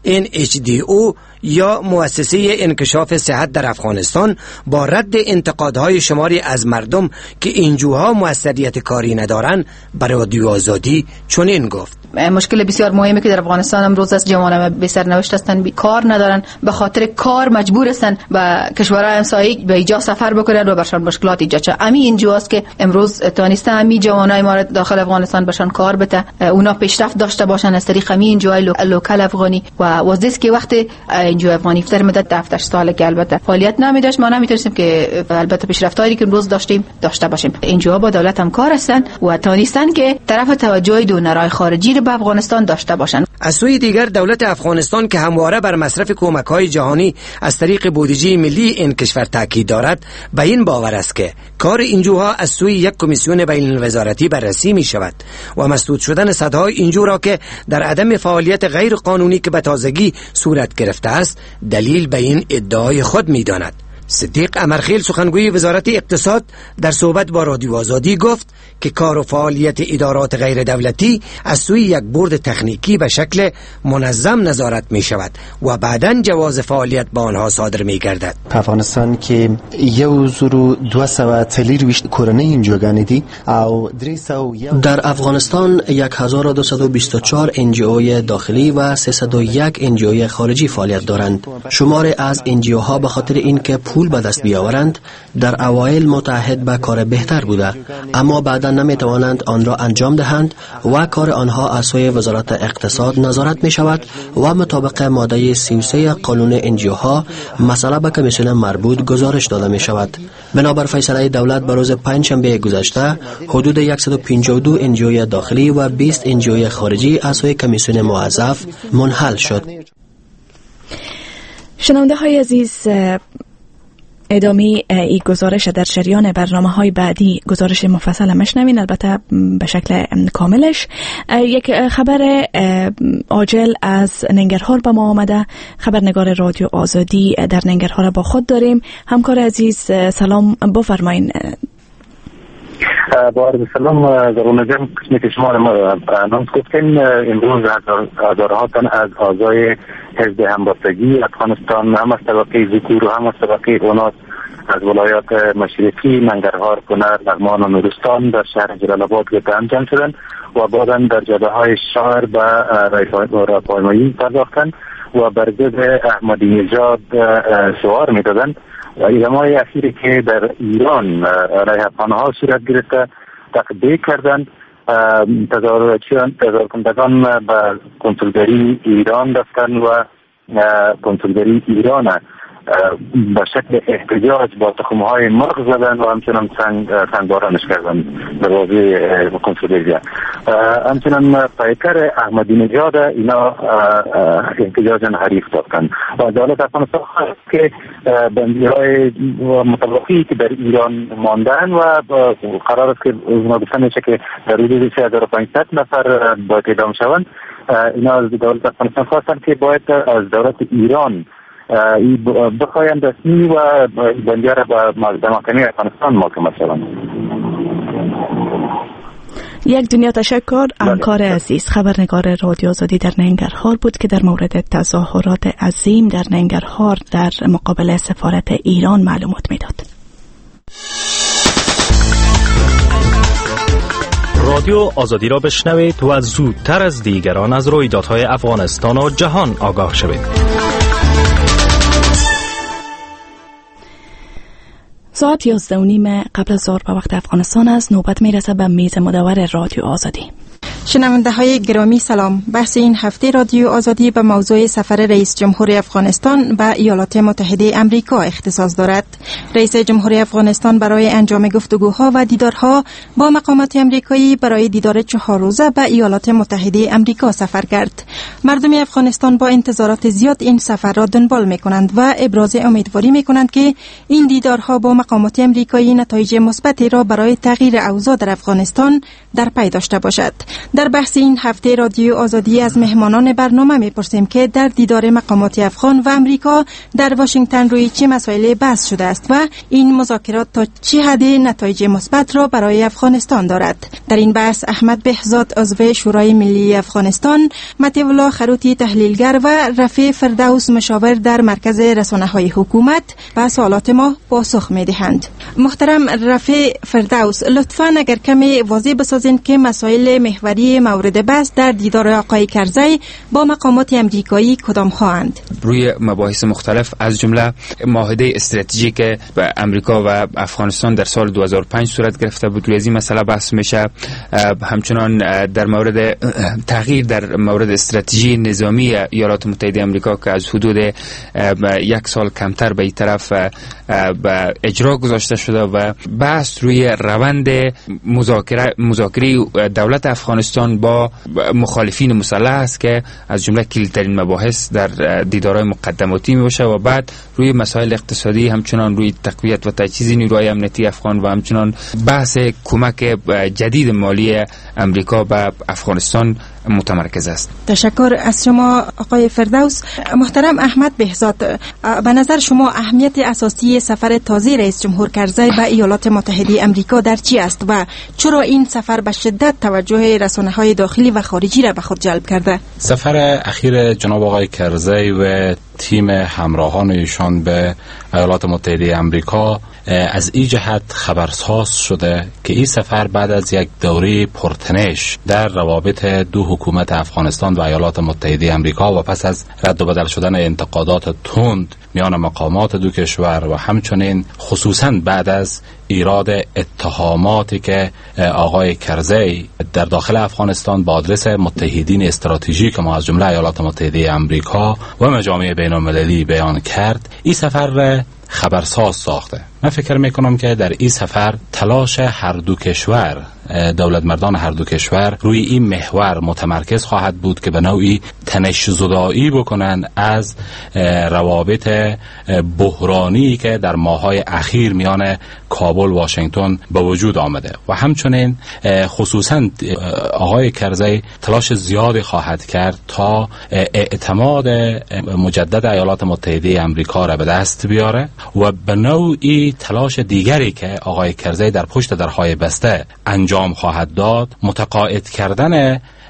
NHDO یا مؤسسه انکشاف صحت در افغانستان با رد انتقادهای شماری از مردم که انجوها موثریت کاری ندارند بر رادیو آزادی چنین گفت: مشکل بسیار مهمی که در افغانستان امروز از جوانان به سرنوشت هستند، کار ندارن، به خاطر کار مجبور هستند به کشورهای همسایه به ایجا سفر بکنند و برشان مشکلات ایجاد شد. همین انجواست که امروز تانسته همین جوانای ما داخل افغانستان برشان کار بده، اونا پیشرفت داشته باشن از طریق همین انجوهای لوکال افغانی و واسه که وقتی انجو افغانی در مدت 7 سال که البته فعالیت نمی‌داشت، ما نمی‌تونستیم که البته پیشرفتایی که امروز داشتیم داشته باشیم. انجوها با دولت هم کار هستن و تانستن که طرف توجه دونرای خارجی به افغانستان داشته باشند. از سوی دیگر دولت افغانستان که همواره بر مصرف کمک‌های جهانی از طریق بودجه ملی این کشور تاکید دارد، به این باور است که کار انجوها از سوی یک کمیسیون بین‌الوزارتی بررسی می‌شود و مسدود شدن صدها انجو را که در عدم فعالیت غیر قانونی که به تازگی صورت گرفته است دلیل به این ادعای خود می‌داند. صدیق امرخیل سخنگوی وزارت اقتصاد در صحبت با رادیو آزادی گفت که کار و فعالیت ادارات غیر دولتی از سوی یک بورد تکنیکی به شکل منظم نظارت می شود و بعداً جواز فعالیت با آنها صادر می گردد. افغانستان که 1240 کورنۍ انجوګانې دي او 300 در افغانستان 1224 انجیوهای داخلی و 301 انجیوهای خارجی فعالیت دارند. شمار از انجیوها به خاطر اینکه پول به دست بیاورند در اوایل متعهد به کار بهتر بوده، اما بعدا نمیتوانند آن را انجام دهند و کار آنها از سوی وزارت اقتصاد نظارت می شود و مطابق ماده 33 قانون انجیوها مسئله به کمیسیون مربوط گزارش داده می شود. بنابر فیصله دولت به روز پنجشنبه گذشته حدود 152 انجیوی داخلی و 20 انجیوی خارجی از سوی کمیسیون موظف منحل شد. شنونده های عزیز، ادامه ای گزارش در جریان برنامه‌های بعدی گزارش مفصل مشنوین، البته به شکل کاملش. یک خبر عاجل از ننگرهار به ما آمده. خبرنگار رادیو آزادی در ننگرهار با خود داریم. همکار عزیز سلام بفرمایین. با عرض سلام زرون جان، قسمی که شما ما انانس گفتین امروز هزارها تن از اعضای حزب همبستگی افغانستان هم از طبقه ذکور و هم از طبقه اوناس از ولایات مشرقی ننگرهار، کنر، لغمان و نورستان در شهر جلال آباد جمع شدند و بعداً در جاده های شهر به راهپیمایی پرداختند و بر ضد احمدی نژاد شعار میدادند. اعدام‌های اخیری که در ایران علیه افغان‌ها صورت گرفته تقدیر کردند. تظاهر کنندگان به کنسولگری ایران رفتند و کنسولگری ایران به شکل احتجاج با تخم‌های مرغ زدن و همچنان سنگبارانش کردن دروازه کنسولگری. همچنان پیکر احمدی نژاد اینا احتجاجا حریف دادن و دولت افغانستان خواست که بندی‌های متوقعی که در ایران ماندن و قرار است که اونا بسنشه که در حدود 3500 نفر باید اعدام شوند. اینا از دولت افغانستان خواستن که باید از دولت ایران بخواهند رسمی و بندی‌ها را به محکمه افغانستان محاکمه شوند. یک دنیا تشکر. همکار عزیز خبرنگار رادیو آزادی در ننگرهار بود که در مورد تظاهرات عظیم در ننگرهار در مقابل سفارت ایران معلومات میداد. رادیو آزادی را بشنوید و زودتر از دیگران از رویدادهای افغانستان و جهان آگاه شوید. ساعت 11:30 قبل از ظهر به وقت افغانستان است. نوبت میرسه به میز مدور رادیو آزادی. شنونده های گرامی سلام. بحث این هفته رادیو آزادی به موضوع سفر رئیس جمهور افغانستان به ایالات متحده آمریکا اختصاص دارد. رئیس جمهور افغانستان برای انجام گفتگوها و دیدارها با مقامات آمریکایی برای دیدار 4 روزه به ایالات متحده آمریکا سفر کرد. مردم افغانستان با انتظارات زیاد این سفر را دنبال می‌کنند و ابراز امیدواری می‌کنند که این دیدارها با مقامات آمریکایی نتایج مثبتی را برای تغییر اوضاع در افغانستان در پی داشته باشد. در بحث این هفته رادیو آزادی از مهمانان برنامه می‌پرسیم که در دیدار مقامات افغان و آمریکا در واشنگتن روی چه مسائلی بحث شده است و این مذاکرات تا چه حد نتایج مثبت را برای افغانستان دارد. در این بحث احمد بهزاد عضو شورای ملی افغانستان، مطیع الله خروتی تحلیلگر و رفیع فردوس مشاور در مرکز رسانه‌های حکومت به سوالات ما پاسخ می‌دهند. محترم رفیع فردوس، لطفاً اگر کمی واضح بسازین که مسائل محوری مورد بحث در دیدار آقای کرزی با مقامات آمریکایی کدام هاند؟ روی مباحث مختلف از جمله معاهده استراتژیک با امریکا و افغانستان در سال 2005 صورت گرفته بود، روی این مسئله بحث میشه. همچنان در مورد تغییر در مورد استراتژی نظامی ایالات متحده آمریکا که از حدود 1 سال کمتر به این طرف به اجرا گذاشته شده و بحث روی روند مذاکره دولت افغانستان با مخالفین مسلح است که از جمله کلیدترین مباحث در دیدارهای مقدماتی می باشه و بعد روی مسائل اقتصادی، همچنان روی تقویت و تجهیز نیروهای امنیتی افغان و همچنان بحث کمک جدید مالی امریکا به افغانستان متمرکز است. تشکر از شما آقای فردوس. محترم احمد بهزاد، به نظر شما اهمیت اساسی سفر تازه رئیس جمهور کرزی به ایالات متحده آمریکا در چی است و چرا این سفر به شدت توجه رسانه‌های داخلی و خارجی را به خود جلب کرده؟ سفر اخیر جناب آقای کرزی و تیم همراهان ایشان به ایالات متحده آمریکا از این جهت خبرساز شده که این سفر بعد از یک دوره پرتنش در روابط دو حکومت افغانستان و ایالات متحده آمریکا و پس از رد و بدل شدن انتقادات تند میان مقامات دو کشور و همچنین خصوصا بعد از ایراد اتهاماتی که آقای کرزی در داخل افغانستان با آدرس متحدین استراتژیک ما از جمله ایالات متحده آمریکا و مجامع بین المللی بیان کرد، این سفر خبرساز ساخته. من فکر میکنم که در این سفر تلاش هر دو کشور، دولت مردان هر دو کشور روی این محور متمرکز خواهد بود که به نوعی تنش زدایی بکنن از روابط بحرانی که در ماه‌های اخیر میان کابل و واشنگتن به وجود آمده و همچنین خصوصا آقای کرزی تلاش زیادی خواهد کرد تا اعتماد مجدد ایالات متحده آمریکا را به دست بیاره و به نوعی تلاش دیگری که آقای کرزی در پشت درهای بسته انجام خواهد داد، متقاعد کردن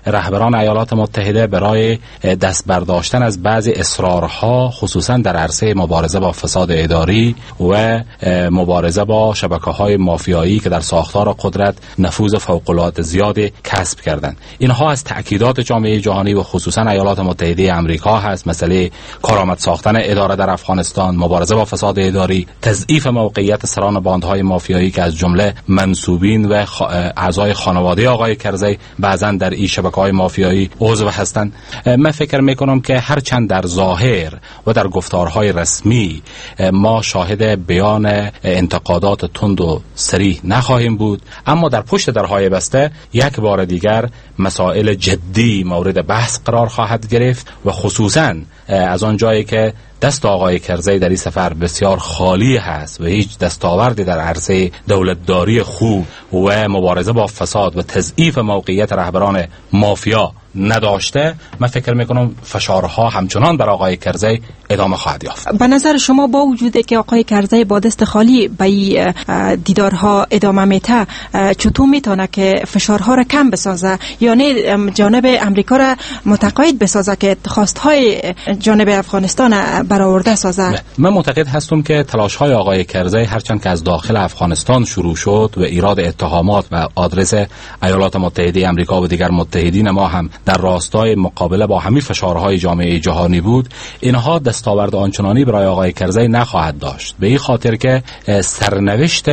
رهبران ایالات متحده برای دست برداشتن از بعضی اصرارها خصوصا در عرصه مبارزه با فساد اداری و مبارزه با شبکه‌های مافیایی که در ساختار قدرت نفوذ فوق‌العاده زیادی کسب کردند. اینها از تأکیدات جامعه جهانی و خصوصا ایالات متحده آمریکا هست. مسئله کارآمد ساختن اداره در افغانستان، مبارزه با فساد اداری، تضعیف موقعیت سران باندهای مافیایی که از جمله منسوبین و اعضای خانواده آقای کرزی بعضا در این شبکه‌های مافیایی عضو هستند. من فکر میکنم که هرچند در ظاهر و در گفتارهای رسمی ما شاهد بیان انتقادات تند و صریح نخواهیم بود، اما در پشت درهای بسته یک بار دیگر مسائل جدی مورد بحث قرار خواهد گرفت و خصوصا از آن جایی که دست آقای کرزی در این سفر بسیار خالی هست و هیچ دستاوردی در عرصه دولتداری خوب و مبارزه با فساد و تضعیف موقعیت رهبران مافیا نداشته، من فکر میکنم فشارها همچنان بر آقای کرزی ادامه خواهد یافت. به نظر شما با وجودی که آقای کرزی با دست خالی به دیدارها ادامه میده، چطور میتونه که فشارها را کم بسازه یا نه جانب امریکا را متقاعد بسازه که خواستهای جانب افغانستان برآورده سازه؟ من معتقد هستم که تلاش‌های آقای کرزی هرچند که از داخل افغانستان شروع شد و ایراد اتهامات و آدرس ایالات متحده آمریکا و دیگر متحدین ما هم در راستای مقابله با همین فشارهای جامعه جهانی بود، اینها دستاورد آنچنانی برای آقای کرزی نخواهد داشت، به این خاطر که سرنوشت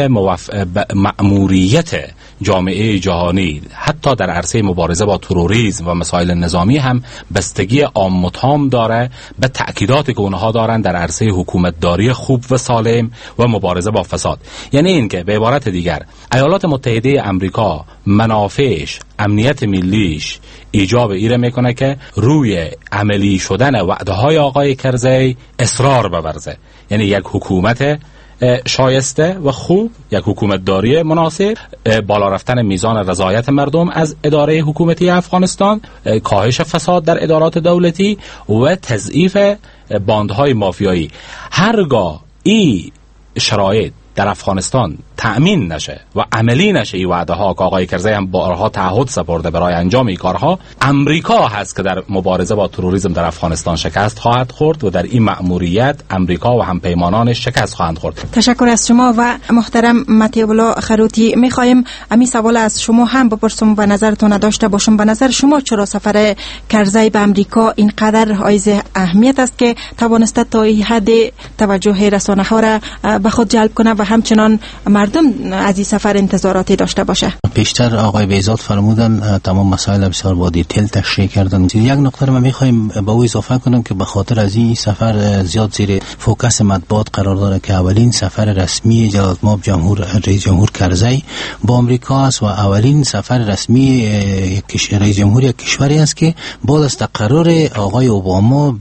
مأموریت جامعه جهانی حتی در عرصه مبارزه با تروریسم و مسائل نظامی هم بستگی عام و تام داره به تأکیدات که اونها دارن در عرصه حکومتداری خوب و سالم و مبارزه با فساد. یعنی اینکه به عبارت دیگر ایالات متحده آمریکا منافعش، امنیت ملیش ایجاب ایره میکنه که روی عملی شدن وعده های آقای کرزی اصرار بورزه. یعنی یک حکومت شایسته و خوب، یک حکومت داری مناسب، بالا رفتن میزان رضایت مردم از اداره حکومتی افغانستان، کاهش فساد در ادارات دولتی و تضعیف باندهای مافیایی. هرگاه این شرایط در افغانستان تأمین نشه و عملی نشه این وعده ها که آقای کرزی هم بارها تعهد سپرده برای انجام این کارها، امریکا هست که در مبارزه با تروریسم در افغانستان شکست خواهد خورد و در این مأموریت امریکا و همپیمانانش شکست خواهند خورد. تشکر از شما و محترم مطیع الله خروتی. میخوایم امی سوال از شما هم بپرسم و نظرتون داشته باشم. به نظر شما چرا سفر کرزی به امریکا اینقدر حائز اهمیت است که توانسته تا این حد توجه رسانه ها را به خود جلب کنه و همچنان مردم از این سفر انتظاراتی داشته باشه؟ پیشتر آقای بیزاد فرمودن تمام مسائل بسیار با دیتیل تشریح کردن. یک نکته رو من میخوایم با او اضافه کنم که به خاطر از این سفر زیاد زیر فوکس مطبوعات قرار داره که اولین سفر رسمی جلالتمآب رئیس جمهور کرزی با آمریکا است و اولین سفر رسمی رئیس جمهور یک کشوری است که بعد از تقرر آقای اوباما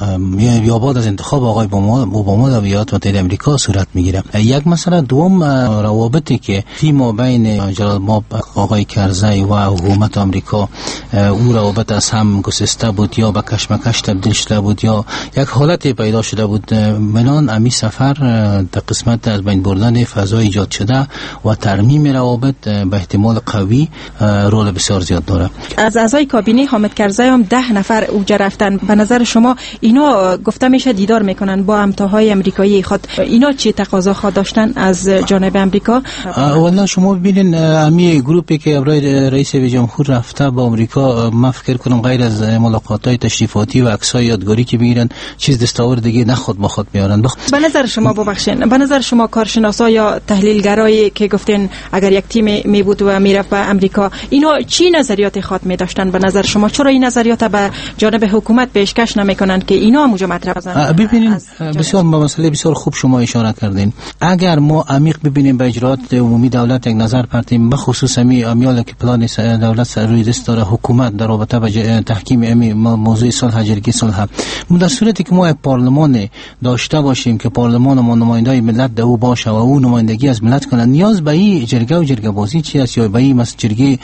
یا بعد از انتخاب آقای اوباما در ایالات متحده آمریکا صورت میگیره. یک مسئله دوم، روابطی که فی بین جلالتمآب آقای کرزی و حکومت آمریکا، او روابط از هم گسسته بود یا به کشمکش تبدیل شده بود یا یک حالت پیدا شده بود. منان امی سفر در قسمت از بین بردن فضا ایجاد شده و ترمیم روابط به احتمال قوی رول بسیار زیاد داره. از اعضای کابینه حامد کرزی هم 10 نفر اوجا رفتن. به نظر شما اینا گفته میشه دیدار میکنن با همتاهای آمریکایی خود، اینا چه تقاضا خواهد داشتن از جانب آمریکا؟ والله شما ببینین امی گروپی که برای رئیس جمهور رفته با آمریکا، من فکر کنم غیر از ملاقات‌های تشریفاتی و عکس‌های یادگاری که میگیرن چیز دستاورد دیگه نه خود با خود میارن. به نظر شما ببخشید، به نظر شما کارشناسا یا تحلیلگرایی که گفتین اگر یک تیم می بود و میرفت به آمریکا، اینا چی نظریات خود می داشتن؟ به نظر شما چرا این نظریات به جانب حکومت پیشکش نمیکنن که اینا موجب مطرح بزنن؟ ببینید بسیار مسئله بسیار خوب شما اشاره کردین. اگر ما عمیق ببینیم به اجرات عمومی دولت یک نظر پرتیم، به خصوص امیال که پلان دولت روی دست داره حکومت در رابطه با تحکیم امی موضوع صلح جرگه صلح، در صورتی که ما یک پارلمان داشته باشیم که پارلمان ما نمایندای ملت او باشه و او نمایندگی از ملت کنه، نیاز به این جرگه و جرگه بازی چی است یا به این جرگه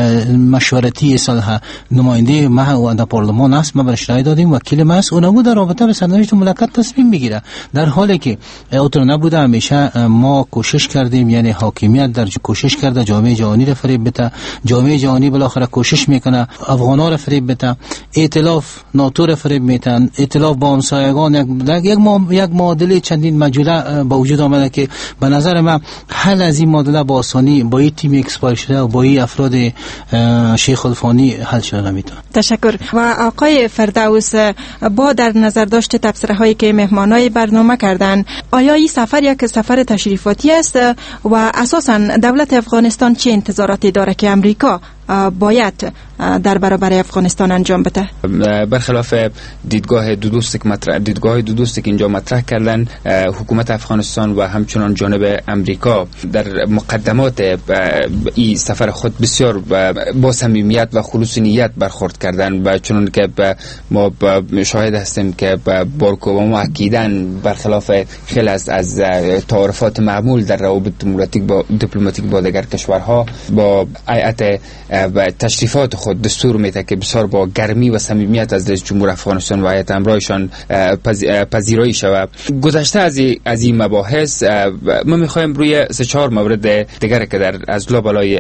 مشورتی صلح نماینده ما در پارلمان است. ما برش رای دادیم، وکیل ما است، اون در رابطه به سرنوشت مملکت تصمیم میگیره، در حالی که اوتر نبوده. همیشه ما کوشش کردیم کردیم، یعنی حاکمیت در کوشش کرده جامعه جهانی را فریب بده، جامعه جهانی بالاخره کوشش میکنه افغانا را فریب بده، ائتلاف ناتو را فریب میتن، ائتلاف با همسایگان یک معادله چندین مجهوله با وجود آمده که به نظر من حل از این معادله با آسانی با این تیم اکسپایر شده و با این افراد شیخ الفانی حل شده نمیتونه. تشکر. و آقای فردوس، با در نظر داشت تبصره هایی که مهمانای برنامه کردن، آیا این سفر یک سفر تشریفاتی است و اساساً دولت افغانستان چه انتظاراتی داره که امریکا باید در برابر افغانستان انجام بده؟ برخلاف دیدگاه دو دوستی که اینجا مطرح کردن، حکومت افغانستان و همچنان جانب امریکا در مقدمات این سفر خود بسیار با صمیمیت و خلوص نیت برخورد کردن و چنان که ما شاهد هستیم که باراک اوباما اکیداً برخلاف خیلی از تعارفات معمول در روابط دیپلماتیک با دیگر کشورها با هیئت و تشریفات خود دستور میده که بسیار با گرمی و صمیمیت از رئیس جمهور افغانستان و هیئت همراهشان پذیرایی شود. گذشته از این مباحث ما میخوایم روی 3-4 مورد دیگر که در از لابلای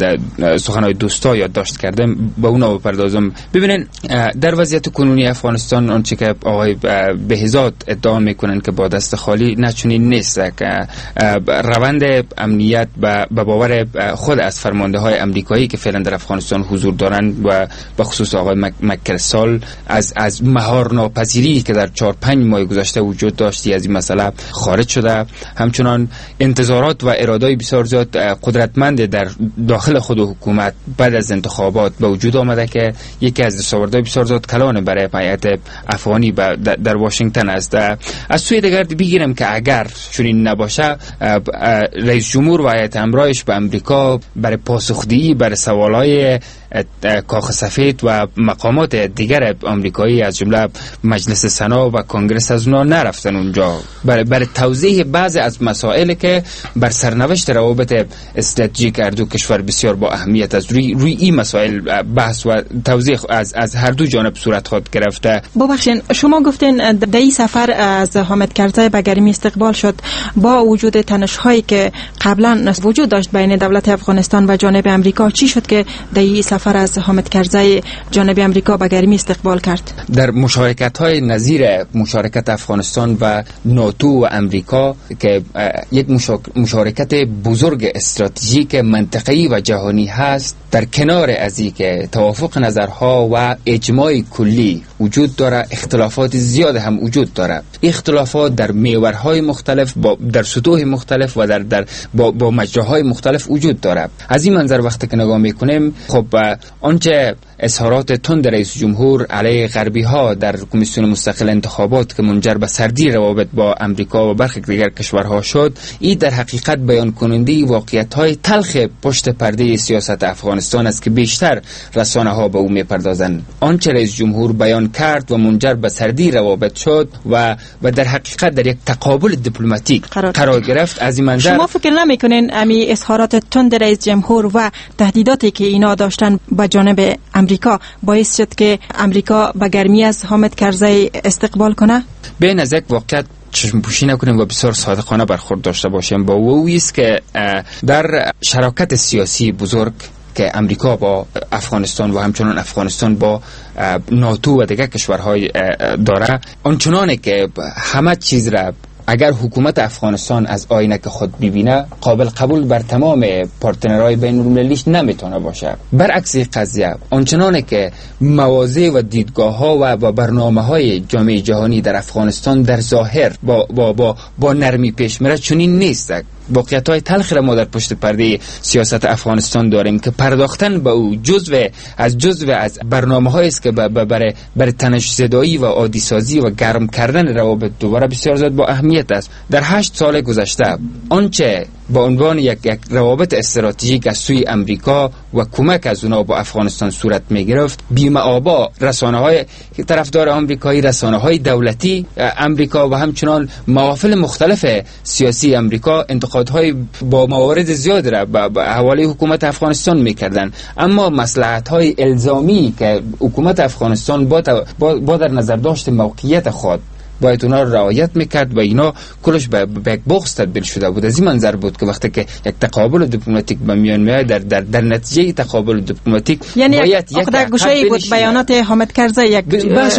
سخنهای دوستا یادداشت کردم به اونا بپردازم. ببینن در وضعیت کنونی افغانستان آنچه که آقای بهزاد ادعا میکنن که با دست خالی نچنین نیست، که روند امنیت به باور خود از فرمانده های امریکایی که فعلا در افغانستان حضور دارند و به خصوص آقای مکرسال از مهار ناپذیری که در 4-5 ماه گذشته وجود داشتی از این مسئله خارج شده. همچنان انتظارات و ارادهای بسیار زیاد قدرتمند در داخل خود حکومت بعد از انتخابات به وجود آمده که یکی از دستاوردهای بسیار زیاد کلان برای هیئت افغانی در واشنگتن است. از سوی دیگر بگیرم که اگر چنین نباشه، رئیس جمهور و هیئت همراهش به امریکا برای پاسخدهی بر سوالای کاخ سفید و مقامات دیگر آمریکایی از جمله مجلس سنا و کنگره از اونا نرفتن اونجا برای توضیح بعضی از مسائل که بر سرنوشت روابط استراتژیک هر دو کشور بسیار با اهمیت از روی این مسائل بحث و توضیح از هر دو جانب صورت خود گرفته. ببخشید، شما گفتین در این سفر از حامد کرزی به گرمی استقبال شد با وجود تنش‌هایی که قبلا وجود داشت بین دولت افغانستان و جانب امریکا. چی شد که در این سفر از حامد کرزی جانب امریکا به گرمی استقبال کرد؟ در مشارکت‌های نظیر مشارکت افغانستان و ناتو و امریکا که یک مشارکت بزرگ استراتژیک منطقه‌ای و جهانی هست، در کنار از این که توافق نظرها و اجماع کلی وجود داره، اختلافات زیاد هم وجود داره. اختلافات در محورهای مختلف در سطوح مختلف و با مجراهای مختلف وجود داره. از این منظر وقتی که نگاه میکنیم، خب آنچه اظهارات تند رئیس جمهور علیه غربی ها در کمیسیون مستقل انتخابات که منجر به سردی روابط با امریکا و برخی دیگر کشورها شد، این در حقیقت بیان کننده واقعیت های تلخ پشت پرده سیاست افغانستان است که بیشتر رسانه ها به او میپردازند. آنچه رئیس جمهور بیان کرد و منجر به سردی روابط شد و در حقیقت در یک تقابل دیپلماتیک قرار گرفت. از این منظر شما فکر نمیکنین امی اظهارات تند رئیس جمهور و تهدیداتی که اینا داشتن با جانب امریکا باعث شد که امریکا به گرمی از حامد کرزی استقبال کنه؟ بین از یک واقعیت چشم پوشی نکنیم و بسیار صادقانه برخورد داشته باشیم با اویی است که در شراکت سیاسی بزرگ که امریکا با افغانستان و همچنان افغانستان با ناتو و دیگر کشورهای داره، آنچنانه که همه چیز را اگر حکومت افغانستان از آینه که خود ببینه قابل قبول بر تمام پارتنرهای بین المللیش نمیتونه باشه. برعکس قضیه آنچنانه که مواضع و دیدگاه ها و برنامه های جامعه جهانی در افغانستان در ظاهر با نرمی پیش میره، چنین نیست. واقعیت های تلخ را ما در پشت پرده سیاست افغانستان داریم که پرداختن به او جزو از برنامه هایی است که برای تنش زدایی و عادی سازی و گرم کردن روابط دوباره بسیار زیاد با اهمیت است. در 8 سال گذشته آنچه با عنوان یک روابط استراتژیک از سوی امریکا و کمک از اونا با افغانستان صورت می گرفت، بی‌مآبا رسانه‌های طرفدار آمریکایی، رسانه‌های دولتی امریکا و همچنان محافل مختلف سیاسی امریکا انتقادهای با موارد زیاد را به حواله حکومت افغانستان می‌کردند. اما مصلحت‌های الزامی که حکومت افغانستان با در نظر داشت موقعیت خود باید اونا رو رعایت میکرد و اینا کلش به یک بغض تبدیل شده بود. از این منظر بود که وقتی که یک تقابل دیپلماتیک به میان میاد در نتیجه تقابل دیپلماتیک یعنی عقده گشایی بود. بیانات حامد کرزی یک بحث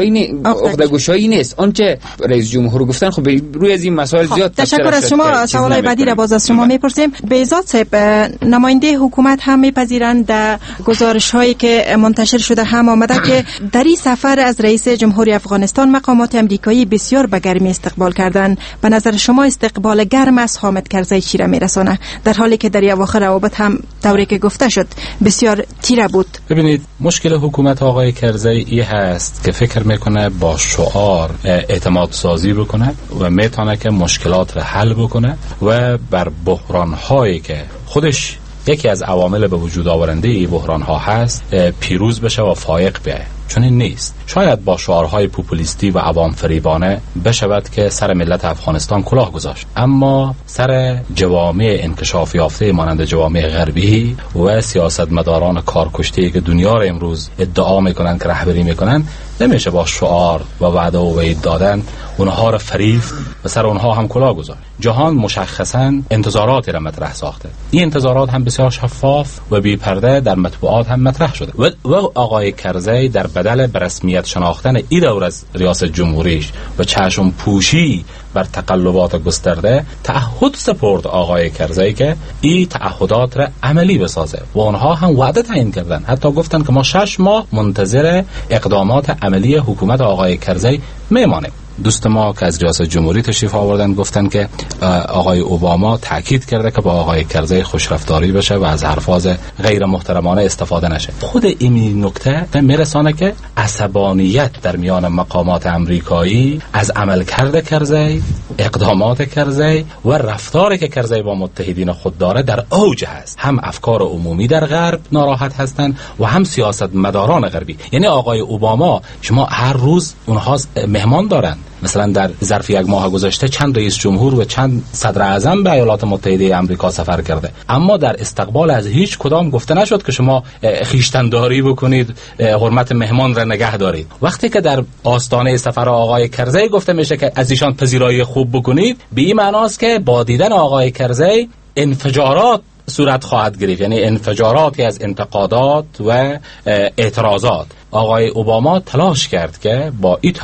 عقده گشایی نیست. آنچه رئیس جمهور گفتن خب روی از این مسائل زیاد تشکر از شما. سوالای بعدی را باز از شما میپرسیم. بهزاد صاحب، نماینده حکومت هم میپذیرند در گزارش هایی که منتشر شده هم آمده که در این سفر از رئیس جمهوری افغانستان مقامات امریکایی بسیار به گرمی استقبال کردند. به نظر شما استقبال گرم از حامد کرزی چی را میرسانه، در حالی که در اواخر روابط هم طوری که گفته شد بسیار تیره بود؟ ببینید، مشکل حکومت آقای کرزی ای هست که فکر میکنه با شعار اعتماد سازی بکنه و میتونه که مشکلات را حل بکنه و بر بحران هایی که خودش یکی از عوامل به وجود آورنده این بحران ها هست پیروز بشه و فائق بیاید. چون این نیست. شاید با شعارهای پوپولیستی و عوام فریبانه بشود که سر ملت افغانستان کلاه گذاشت، اما سر جوامع انکشاف یافته مانند جوامع غربی و سیاستمداران کارکشته که دنیا را امروز ادعا میکنن که رهبری میکنن نمیشه با شعار و وعده و وعید دادن اونها را فریفت و سر اونها هم کلاه گذاشت. جهان مشخصاً انتظاراتی را مطرح ساخته. این انتظارات هم بسیار شفاف و بی پرده در مطبوعات هم مطرح شده و آقای کرزی در بدل به رسمیت شناختن این دور از ریاست جمهوریش و چشم پوشی بر تقلبات گسترده تعهد سپرد آقای کرزی که این تعهدات را عملی بسازه و آنها هم وعده تعیین کردن. حتی گفتن که ما 6 ماه منتظر اقدامات عملی حکومت آقای کرزی میمانیم. دوست ما که از ریاست جمهوری تشریف آوردن گفتن که آقای اوباما تاکید کرده که با آقای کرزی خوشرفتاری بشه و از الفاظ غیر محترمانه استفاده نشه. خود این نکته میرسانه که عصبانیت در میان مقامات امریکایی از عملکرد کرزی، اقدامات کرزی و رفتاری که کرزی با متحدین خود داره در اوج هست. هم افکار عمومی در غرب ناراحت هستند و هم سیاستمداران غربی. یعنی آقای اوباما شما هر روز اونها مهمان دارن. مثلا در ظرف یک ماه گذشته چند رئیس جمهور و چند صدر اعظم به ایالات متحده آمریکا سفر کرده، اما در استقبال از هیچ کدام گفته نشد که شما خویشتنداری بکنید، حرمت مهمان را نگه دارید. وقتی که در آستانه سفر آقای کرزی گفته میشه که از ایشان پذیرایی خوب بکنید، به این معناست که با دیدن آقای کرزی انفجارات صورت خواهد گرفت، یعنی انفجاراتی از انتقادات و اعتراضات. آقای اوباما تلاش کرد که با این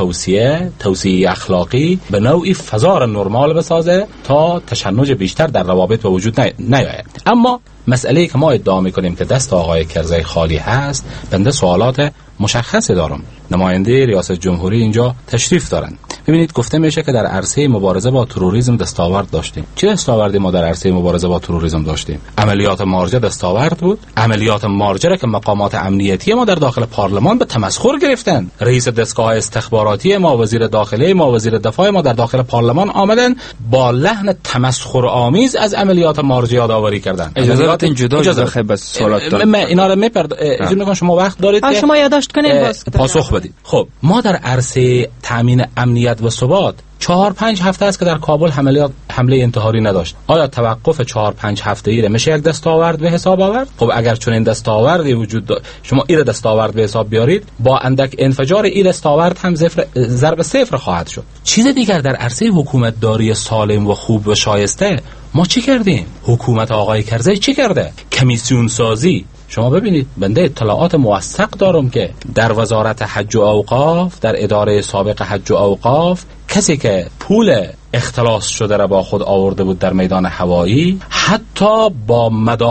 توصیه اخلاقی به نوعی فضا را نرمال بسازه تا تشنج بیشتر در روابط به وجود نیاید. اما مسئله‌ای که ما ادعا می‌کنیم که دست آقای کرزی خالی هست، بنده سوالات مشخصی دارم. نماینده ریاست جمهوری اینجا تشریف دارن. ببینید، گفته میشه که در عرصه مبارزه با تروریسم دستاورد داشتیم. چه دستاوردی ما در عرصه مبارزه با تروریسم داشتیم؟ عملیات مارجه دستاورد بود. عملیات مارجه را که مقامات امنیتی ما در داخل پارلمان به تمسخر گرفتن. رئیس دستگاه استخباراتی ما، وزیر داخله ما، وزیر دفاع ما در داخل پارلمان آمدن با لحن تمسخر آمیز از عملیات مارجه یادآوری کردن. اجازه بدین جدا خیلی سوالات دارم. من اینا رو اجازه میکنم شما وقت دارید شما یادداشت کنید پاسخ بدید. خب ما در عرصه تامین امنیت و ثبات 4-5 هفته است که در کابل حمله انتحاری نداشت. آیا توقف 4-5 هفته‌ای را میشه یک دستاورد به حساب آورد؟ خب اگر چون این دستاوردی وجود شما این دستاورد به حساب بیارید، با اندک انفجار این دستاورد هم ضرب صفر خواهد شد. چیز دیگر در عرصه حکومت داری سالم و خوب و شایسته ما چی کردیم؟ حکومت آقای کرزی چی کرده؟ کمیسیون سازی. شما ببینید، بنده اطلاعات موثق دارم که در وزارت حج و اوقاف، در اداره سابق حج و اوقاف، کسی که پول اختلاس شده را با خود آورده بود در میدان هوایی، حتی با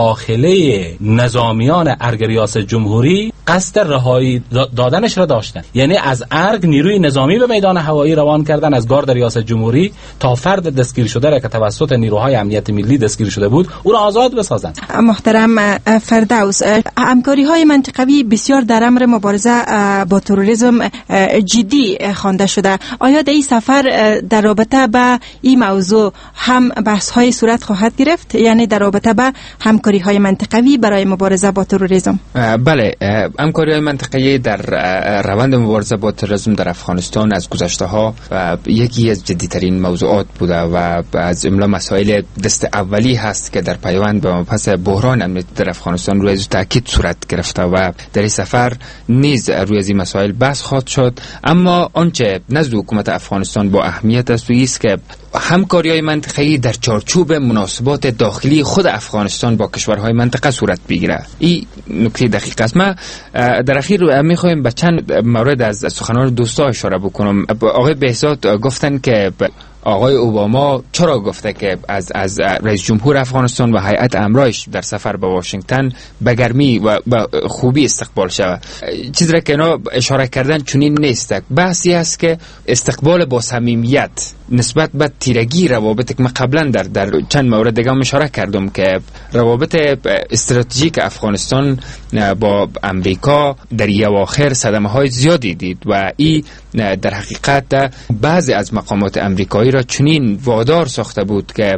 مداخله نظامیان ارگ ریاست جمهوری قصد رهایی دادنش را داشتن. یعنی از ارگ نیروی نظامی به میدان هوایی روان کردن از گارد ریاست جمهوری تا فرد دستگیر شده را که توسط نیروهای امنیت ملی دستگیر شده بود او را آزاد بسازند. محترم فردوس، همکاری های منطقوی بسیار در امر مبارزه با تروریسم جدی خوانده شده. آیا در این سفر در رابطه با به این موضوع هم بحث های صورت خواهد گرفت، یعنی در رابطه به همکاری های منطقوی برای مبارزه با تروریسم؟ بله، همکاری های منطقه‌ای در روند مبارزه با تروریسم در افغانستان از گذشته ها یکی از جدیترین موضوعات بوده و از جمله مسائل دست اولی هست که در پیوند به مبحث بحران امنیتی در افغانستان روی از تاکید صورت گرفته و در این سفر نیز روی از این مسائل بحث خواهد شد. اما آنچه نزد حکومت افغانستان با اهمیت است و است که همکاری‌های منطقه‌ای در چارچوب مناسبات داخلی خود افغانستان با کشورهای منطقه صورت بگیره. این نکته دقیق است. ما در اخیر می‌خوایم به چند مورد از سخنان دوستا اشاره بکنم. آقای بهزاد گفتن که آقای اوباما چرا گفته که از رئیس جمهور افغانستان و هیئت امرایش در سفر به واشنگتن به گرمی و به خوبی استقبال شود. چیزی را که اینا اشاره کردن چنین نیست. بحثی است که استقبال با صمیمیت نسبت به تیرگی روابط که من قبلا در چند مورد دیگه اشاره کردم که روابط استراتژیک افغانستان با امریکا در اواخر صدمه‌های زیادی دید و این در حقیقت بعضی از مقامات امریکایی را چنین وادار ساخته بود که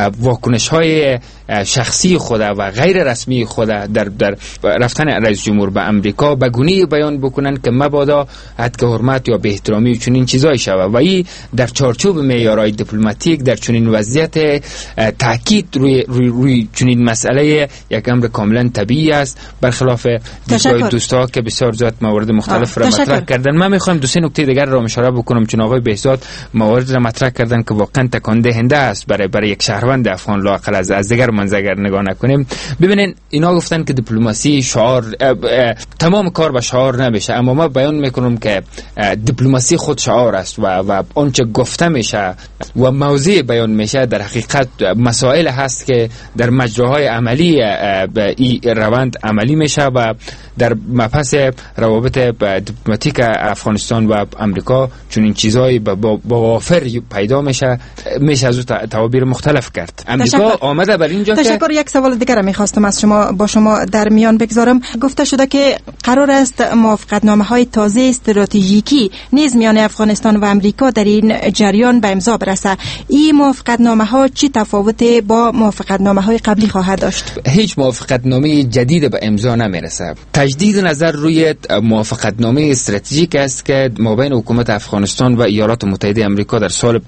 واکنش‌های شخصی خود و غیر رسمی خود در رفتن رئیس جمهور به امریکا به گونه‌ای بیان بکنن که مبادا حد حرمت یا به احترامی چنین چیزایی شود و این در چارچوب معیارهای دیپلماتیک در چنین وضعیت تاکید روی چنین مسئله یک امر کاملا طبیعی است، برخلاف دیدگاه دوستا که بسیار زیاد موارد مختلف را مطرح کردن. من میخوام دو سه نکته دیگر را اشاره بکنم چون آقای بهزاد موارد را مطرح کردن که واقعا تکان دهنده است برای یک شهروند افغان، لااقل از دیگر منظر نگاه نکنیم. ببینین اینا گفتن که دیپلماسی شعار، تمام کار به شعار نمیشه، اما ما بیان میکنم که دیپلماسی خود شعار است و آنچه گفته میشه و موضوع بیان میشه در حقیقت مسائل هست که در مجراهای عملی این روند عملی میشه و در مبحث روابط دیپلماتیک افغانستان و امریکا چون این چیزایی با وافر پیدا میشه از تعابیر مختلف کرد. امریکا آمده بر اینجا که یک سوال دیگر میخواستم از شما با شما در میان بگذارم. گفته شده که قرار است موافقتنامه‌های تازه استراتژیکی نیز میان افغانستان و امریکا در این جریان به امضا برسه. این موافقتنامه‌ها چی تفاوت با موافقتنامه‌های قبلی خواهد داشت؟ هیچ موافقتنامه جدید به امضا نمیرسه. تجدید نظر روی موافقتنامه استراتژیک است که مابین حکومت افغانستان و ایالات متحده آمریکا در سال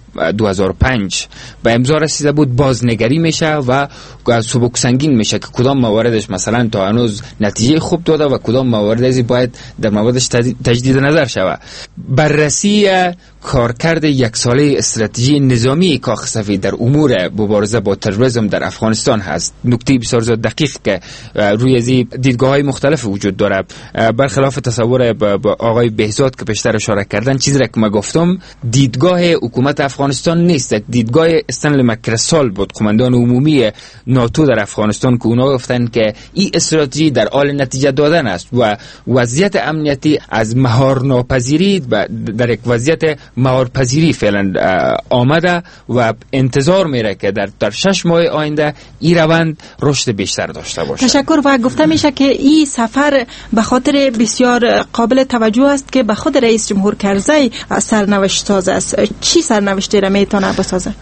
2005 به امضا رسیده بود. بازنگری میشه و سبک سنگین میشه که کدام مواردش مثلا تا هنوز نتیجه خوب داده و کدام مواردی باید در موردش تجدید نظر شود. بررسی کارکرد یک ساله استراتژی نظامی کاخ سفید در امور مبارزه با تروریسم در افغانستان هست. نکته بسیار زیاد دقیق که روی از دیدگاه‌های مختلف وجود داره. برخلاف تصور با آقای بهزاد که پیشتر اشاره کردن، چیزی را که ما گفتم دیدگاه حکومت افغانستان نیست، دیدگاه استنلی مکرسال بود، قماندان عمومی ناتو در افغانستان، که اونا گفتن که این استراتژی در حال نتیجه دادن است و وضعیت امنیتی از مهارناپذیری در یک وضعیت مهارپذیری فعلا آمده و انتظار میره که در 6 ماه آینده این روند رشد بیشتر داشته باشه. تشکر. و گفته میشه که این سفر به خاطر بسیار قابل توجه است که به خود رئیس جمهور کرزی سرنوشت ساز است. چی سرنوشتی را میتونه بسازه؟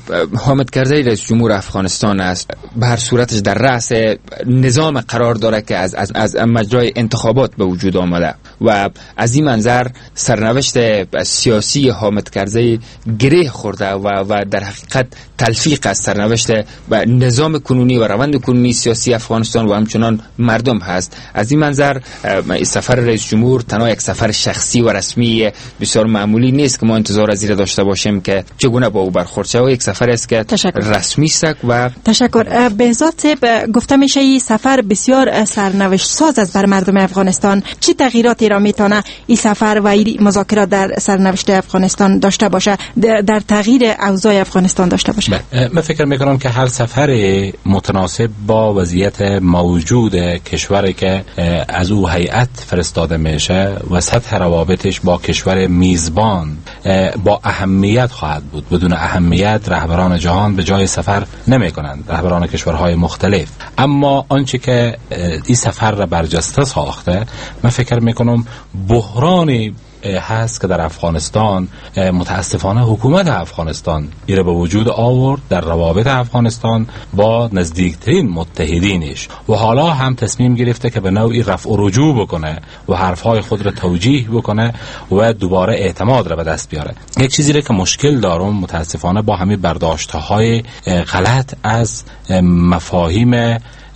حامد کرزی رئیس جمهور افغانستان است، به هر صورتش در رأس نظام قرار داره که از مجرای انتخابات به وجود آمده و از این منظر سرنوشت سیاسی حامد کرزی گره خورده و در حقیقت تلفیق از سرنوشت و نظام کنونی و روند کنونی سیاسی افغانستان و همچنان مردم هست. از این منظر سفر رئیس جمهور تنها یک سفر شخصی و رسمی بسیار معمولی نیست که ما انتظار از این داشته باشیم که چگونه با او برخورد شود. یک سفر است که رسمی است. و تشکر. بهزاد صاحب، گفته میشه این سفر بسیار سرنوشت ساز است بر مردم افغانستان. چه تغییراتی را میتونه این سفر و این مذاکرات در سرنوشت افغانستان داشته باشه، در تغییر اوضاع افغانستان داشته باشه؟ من فکر میکنم که هر سفر متناسب با وضعیت موجود کشوری که از او هیئت فرستاده میشه و سطح روابطش با کشور میزبان با اهمیت خواهد بود. بدون اهمیت رهبران جهان به جای سفر نمی کنند، رهبران کشورهای مختلف. اما آنچه که این سفر را برجسته ساخته، من فکر میکنم بحران هست که در افغانستان متاسفانه حکومت افغانستان ایره به وجود آورد در روابط افغانستان با نزدیکترین متحدینش و حالا هم تصمیم گرفته که به نوعی رفع و رجوع بکنه و حرفهای خود را توجیه بکنه و دوباره اعتماد را به دست بیاره. یک چیزی را که مشکل دارم متاسفانه با همین برداشت‌های غلط از مفاهیم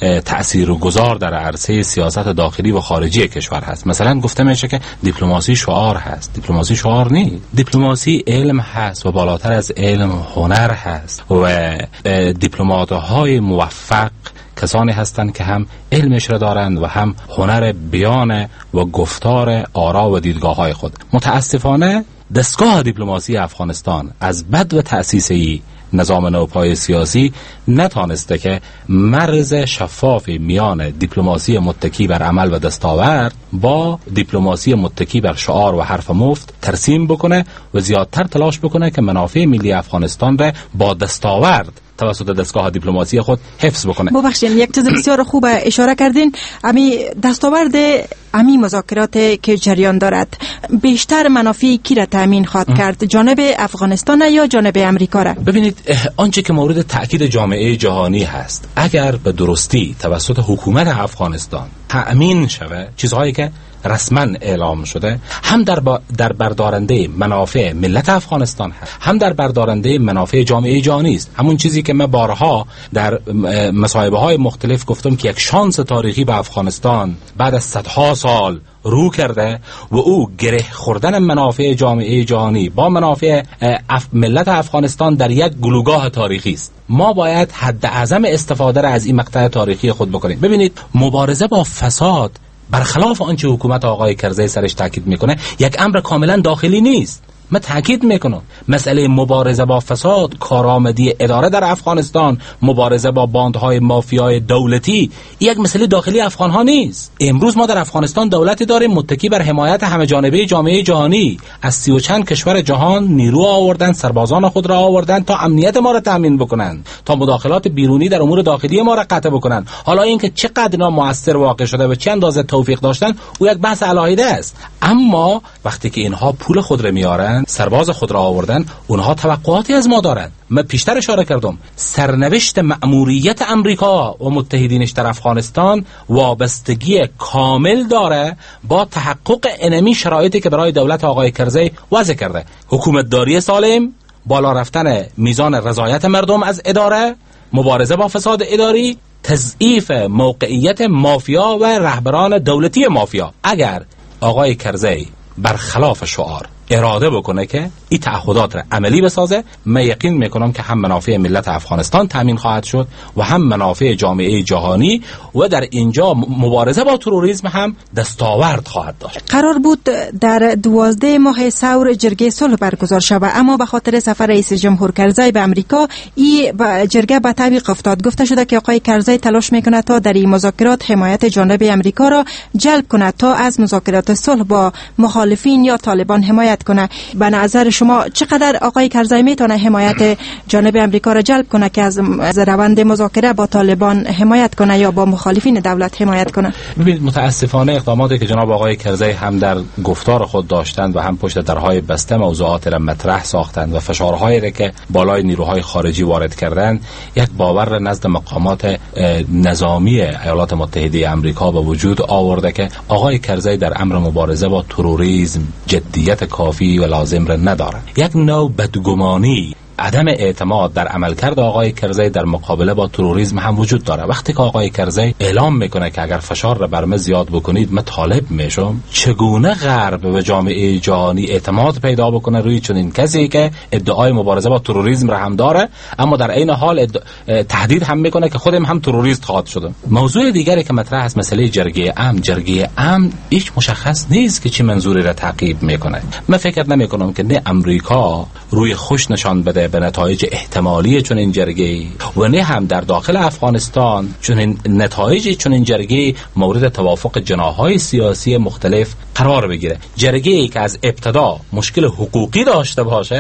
تأثیرگذار در عرصه سیاست داخلی و خارجی کشور هست. مثلا گفته میشه که دیپلماسی شعار هست. دیپلماسی شعار نیست. دیپلماسی علم هست و بالاتر از علم هنر هست و دیپلمات‌های موفق کسانی هستند که هم علمش را دارند و هم هنر بیان و گفتار آرا و دیدگاه‌های خود. متاسفانه دستگاه دیپلماسی افغانستان از بد و تأسیسی نظام نوپای سیاسی نتانسته که مرز شفافی میان دیپلماسی متکی بر عمل و دستاورد با دیپلماسی متکی بر شعار و حرف مفت ترسیم بکنه و زیادتر تلاش بکنه که منافع ملی افغانستان را با دستاورد توسط دستگاه دیپلماسی خود حفظ بکنه. ببخشید یک چیز بسیار خوب اشاره کردین، امی دستاورد امی مذاکرات که جریان دارد بیشتر منافع کی را تامین خواهد کرد؟ جانب افغانستان یا جانب امریکا را؟ ببینید آنچه که مورد تأکید جامعه جهانی هست اگر به درستی توسط حکومت افغانستان تأمین شود، چیزهایی که رسما اعلام شده، هم در بردارنده منافع ملت افغانستان هست، هم در بردارنده منافع جامعه جهانی است. همون چیزی که من بارها در مصاحبه های مختلف گفتم که یک شانس تاریخی به افغانستان بعد از صدها سال رو کرده و او گره خوردن منافع جامعه جهانی با منافع ملت افغانستان در یک گلوگاه تاریخی است. ما باید حد اعظم استفاده را از این مقطع تاریخی خود بکنیم. ببینید مبارزه با فساد برخلاف آنچه حکومت آقای کرزی سرش تاکید میکنه یک امر کاملا داخلی نیست. من تاکید میکنم مسئله مبارزه با فساد، کارآمدی اداره در افغانستان، مبارزه با باندهای مافیای دولتی یک مسئله داخلی افغان ها نیست. امروز ما در افغانستان دولتی داریم متکی بر حمایت همه جانبه جامعه جهانی. از 30 و چند کشور جهان نیرو آوردن، سربازان خود را آوردن تا امنیت ما را تامین بکنن، تا مداخلات بیرونی در امور داخلی ما را قطع بکنن. حالا اینکه چقدر اینا موثر واقع شده و چه اندازه توفیق داشتن او یک بحث علاهیده است. اما وقتی که اینها پول خود را میارن، سرباز خود را آوردن، اونها توقعاتی از ما دارن. من پیشتر اشاره کردم سرنوشت مأموریت امریکا و متحدینش در افغانستان وابستگی کامل داره با تحقق انمی شرایطی که برای دولت آقای کرزی وضع کرده: حکومت داری سالم، بالا رفتن میزان رضایت مردم از اداره، مبارزه با فساد اداری، تضعیف موقعیت مافیا و رهبران دولتی مافیا. اگر آقای کرزی برخلاف شعار اراده بکنه که این تعهدات را عملی بسازه، من یقین میکنم که هم منافع ملت افغانستان تامین خواهد شد و هم منافع جامعه جهانی و در اینجا مبارزه با تروریسم هم دستاورد خواهد داشت. قرار بود در 12 ماه ثور جرگه صلح برگزار شود، اما به خاطر سفر رئیس جمهور کرزی به امریکا این جرگه به تعویق افتاد. گفته شده که آقای کرزی تلاش میکنه تا در این مذاکرات حمایت جانب امریکا را جلب کنه تا از مذاکرات صلح با مخالفین یا طالبان حمایت کنه. به نظر شما چقدر آقای کرزی میتونه حمایت جانب امریکا را جلب کنه که از روند مذاکره با طالبان حمایت کنه یا با مخالفین دولت حمایت کنه؟ ببینید متاسفانه اقداماتی که جناب آقای کرزی هم در گفتار خود داشتند و هم پشت درهای بسته موضوعات را مطرح ساختند و فشارهایی را که بالای نیروهای خارجی وارد کردند، یک باور را نزد مقامات نظامی ایالات متحده آمریکا به وجود آورده که آقای کرزی در امر مبارزه با تروریسم جدیت کافی و لازم را نداره. یک نوع بدگمانی، عدم اعتماد در عملکرد آقای کرزی در مقابله با تروریسم هم وجود داره. وقتی که آقای کرزی اعلام میکنه که اگر فشار را بر من زیاد بکنید من طالب میشم، چگونه غرب و جامعه جهانی اعتماد پیدا بکنه روی چنین کسی که ادعای مبارزه با تروریسم را هم داره اما در عین حال تهدید هم میکنه که خودم هم تروریست خواهد شدم. موضوع دیگری که مطرح است مسئله جرگه امن. جرگه امن هیچ مشخص نیست که چه منظوری را تعقیب میکنه. من فکر نمیکنم که نه امریکا روی خوش نشان بده به نتایج احتمالی چون این جرگه و نه هم در داخل افغانستان چون این نتایج چون این جرگه مورد توافق جناح‌های سیاسی مختلف قرار بگیره. جرگه‌ای که از ابتدا مشکل حقوقی داشته باشه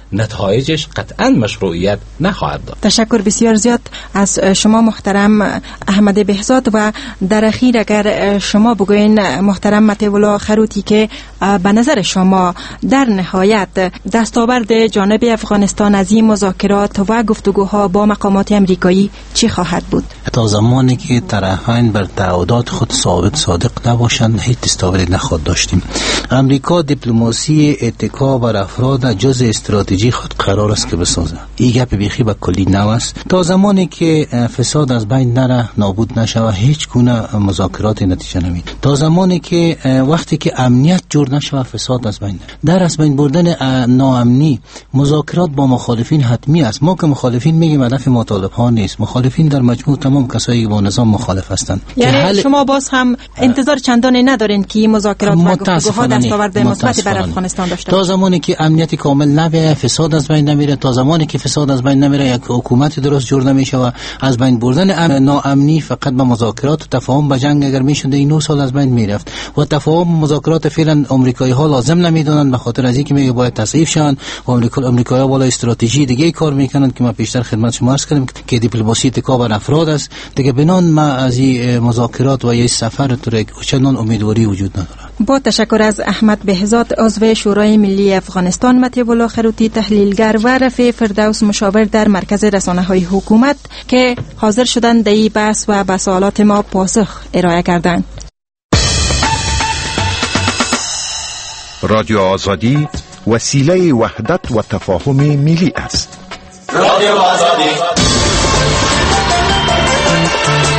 نتایجش قطعا مشروعیت نخواهد داشت. تشکر بسیار زیاد از شما محترم احمد بهزاد. و در اخیر اگر شما بگوین محترم مطیع خروتی که به نظر شما در نهایت دستاورد جانب افغانستان از این مذاکرات و گفتگوها با مقامات امریکایی چی خواهد بود؟ تا زمانی که طرفین بر تعهدات خود ثابت صادق نباشند هیچ دستاوردی نخواهد داشتیم. امریکا دیپلماسی اتکا بر افراد جز استراتژی خود قرار است که بسازه. این گپ بیخی به کلی نو است. تا زمانی که فساد از بین نره، نابود نشود، هیچ گونه مذاکرات نتیجه نمیده. تا زمانی که وقتی که امنیت جور نشود، فساد از بین نره. در از بین بردن ناامنی مذاکرات با مخالفین حتمی است. ما که مخالفین میگیم هدف مطالب ها نیست. مخالفین در مجموع تمام کسایی با نظام مخالف هستند. یعنی شما باز هم انتظار چندانی ندارین که مذاکرات و گفتگوها دستاورد مثبتی بر افغانستان داشته تا زمانی که امنیت کامل نبیه، فساد از بین نمیره. تا زمانی که فساد از بین نمیره، یک حکومت درست جور نمیشه و از بین بردن ناامنی فقط به مذاکرات و تفاهم به جنگ اگر میشد این 9 سال از بین میرفت. و تفاهم مذاکرات فعلا آمریکایی ها لازم نمیدونن، به خاطر از اینکه میگه باید تصحیح شون و آمریکایی ها بالا استراتژی دیگه کار میکنن که ما پیشتر خدمت شما عرض کردیم که دیپلماسی تکا بر افراد است. دیگه بنان ما از این مذاکرات و این سفر تو چندان امیدواری وجود نداره. با تشکر از احمد بهزاد عضو شورای ملی افغانستان، مطیع خروتی تحلیلگر و رفیع فردوس مشاور در مرکز رسانه‌های حکومت که حاضر شدند در این بحث و به سوالات ما پاسخ ارائه کردند. رادیو آزادی وسیله وحدت و تفاهم ملی است. رادیو آزادی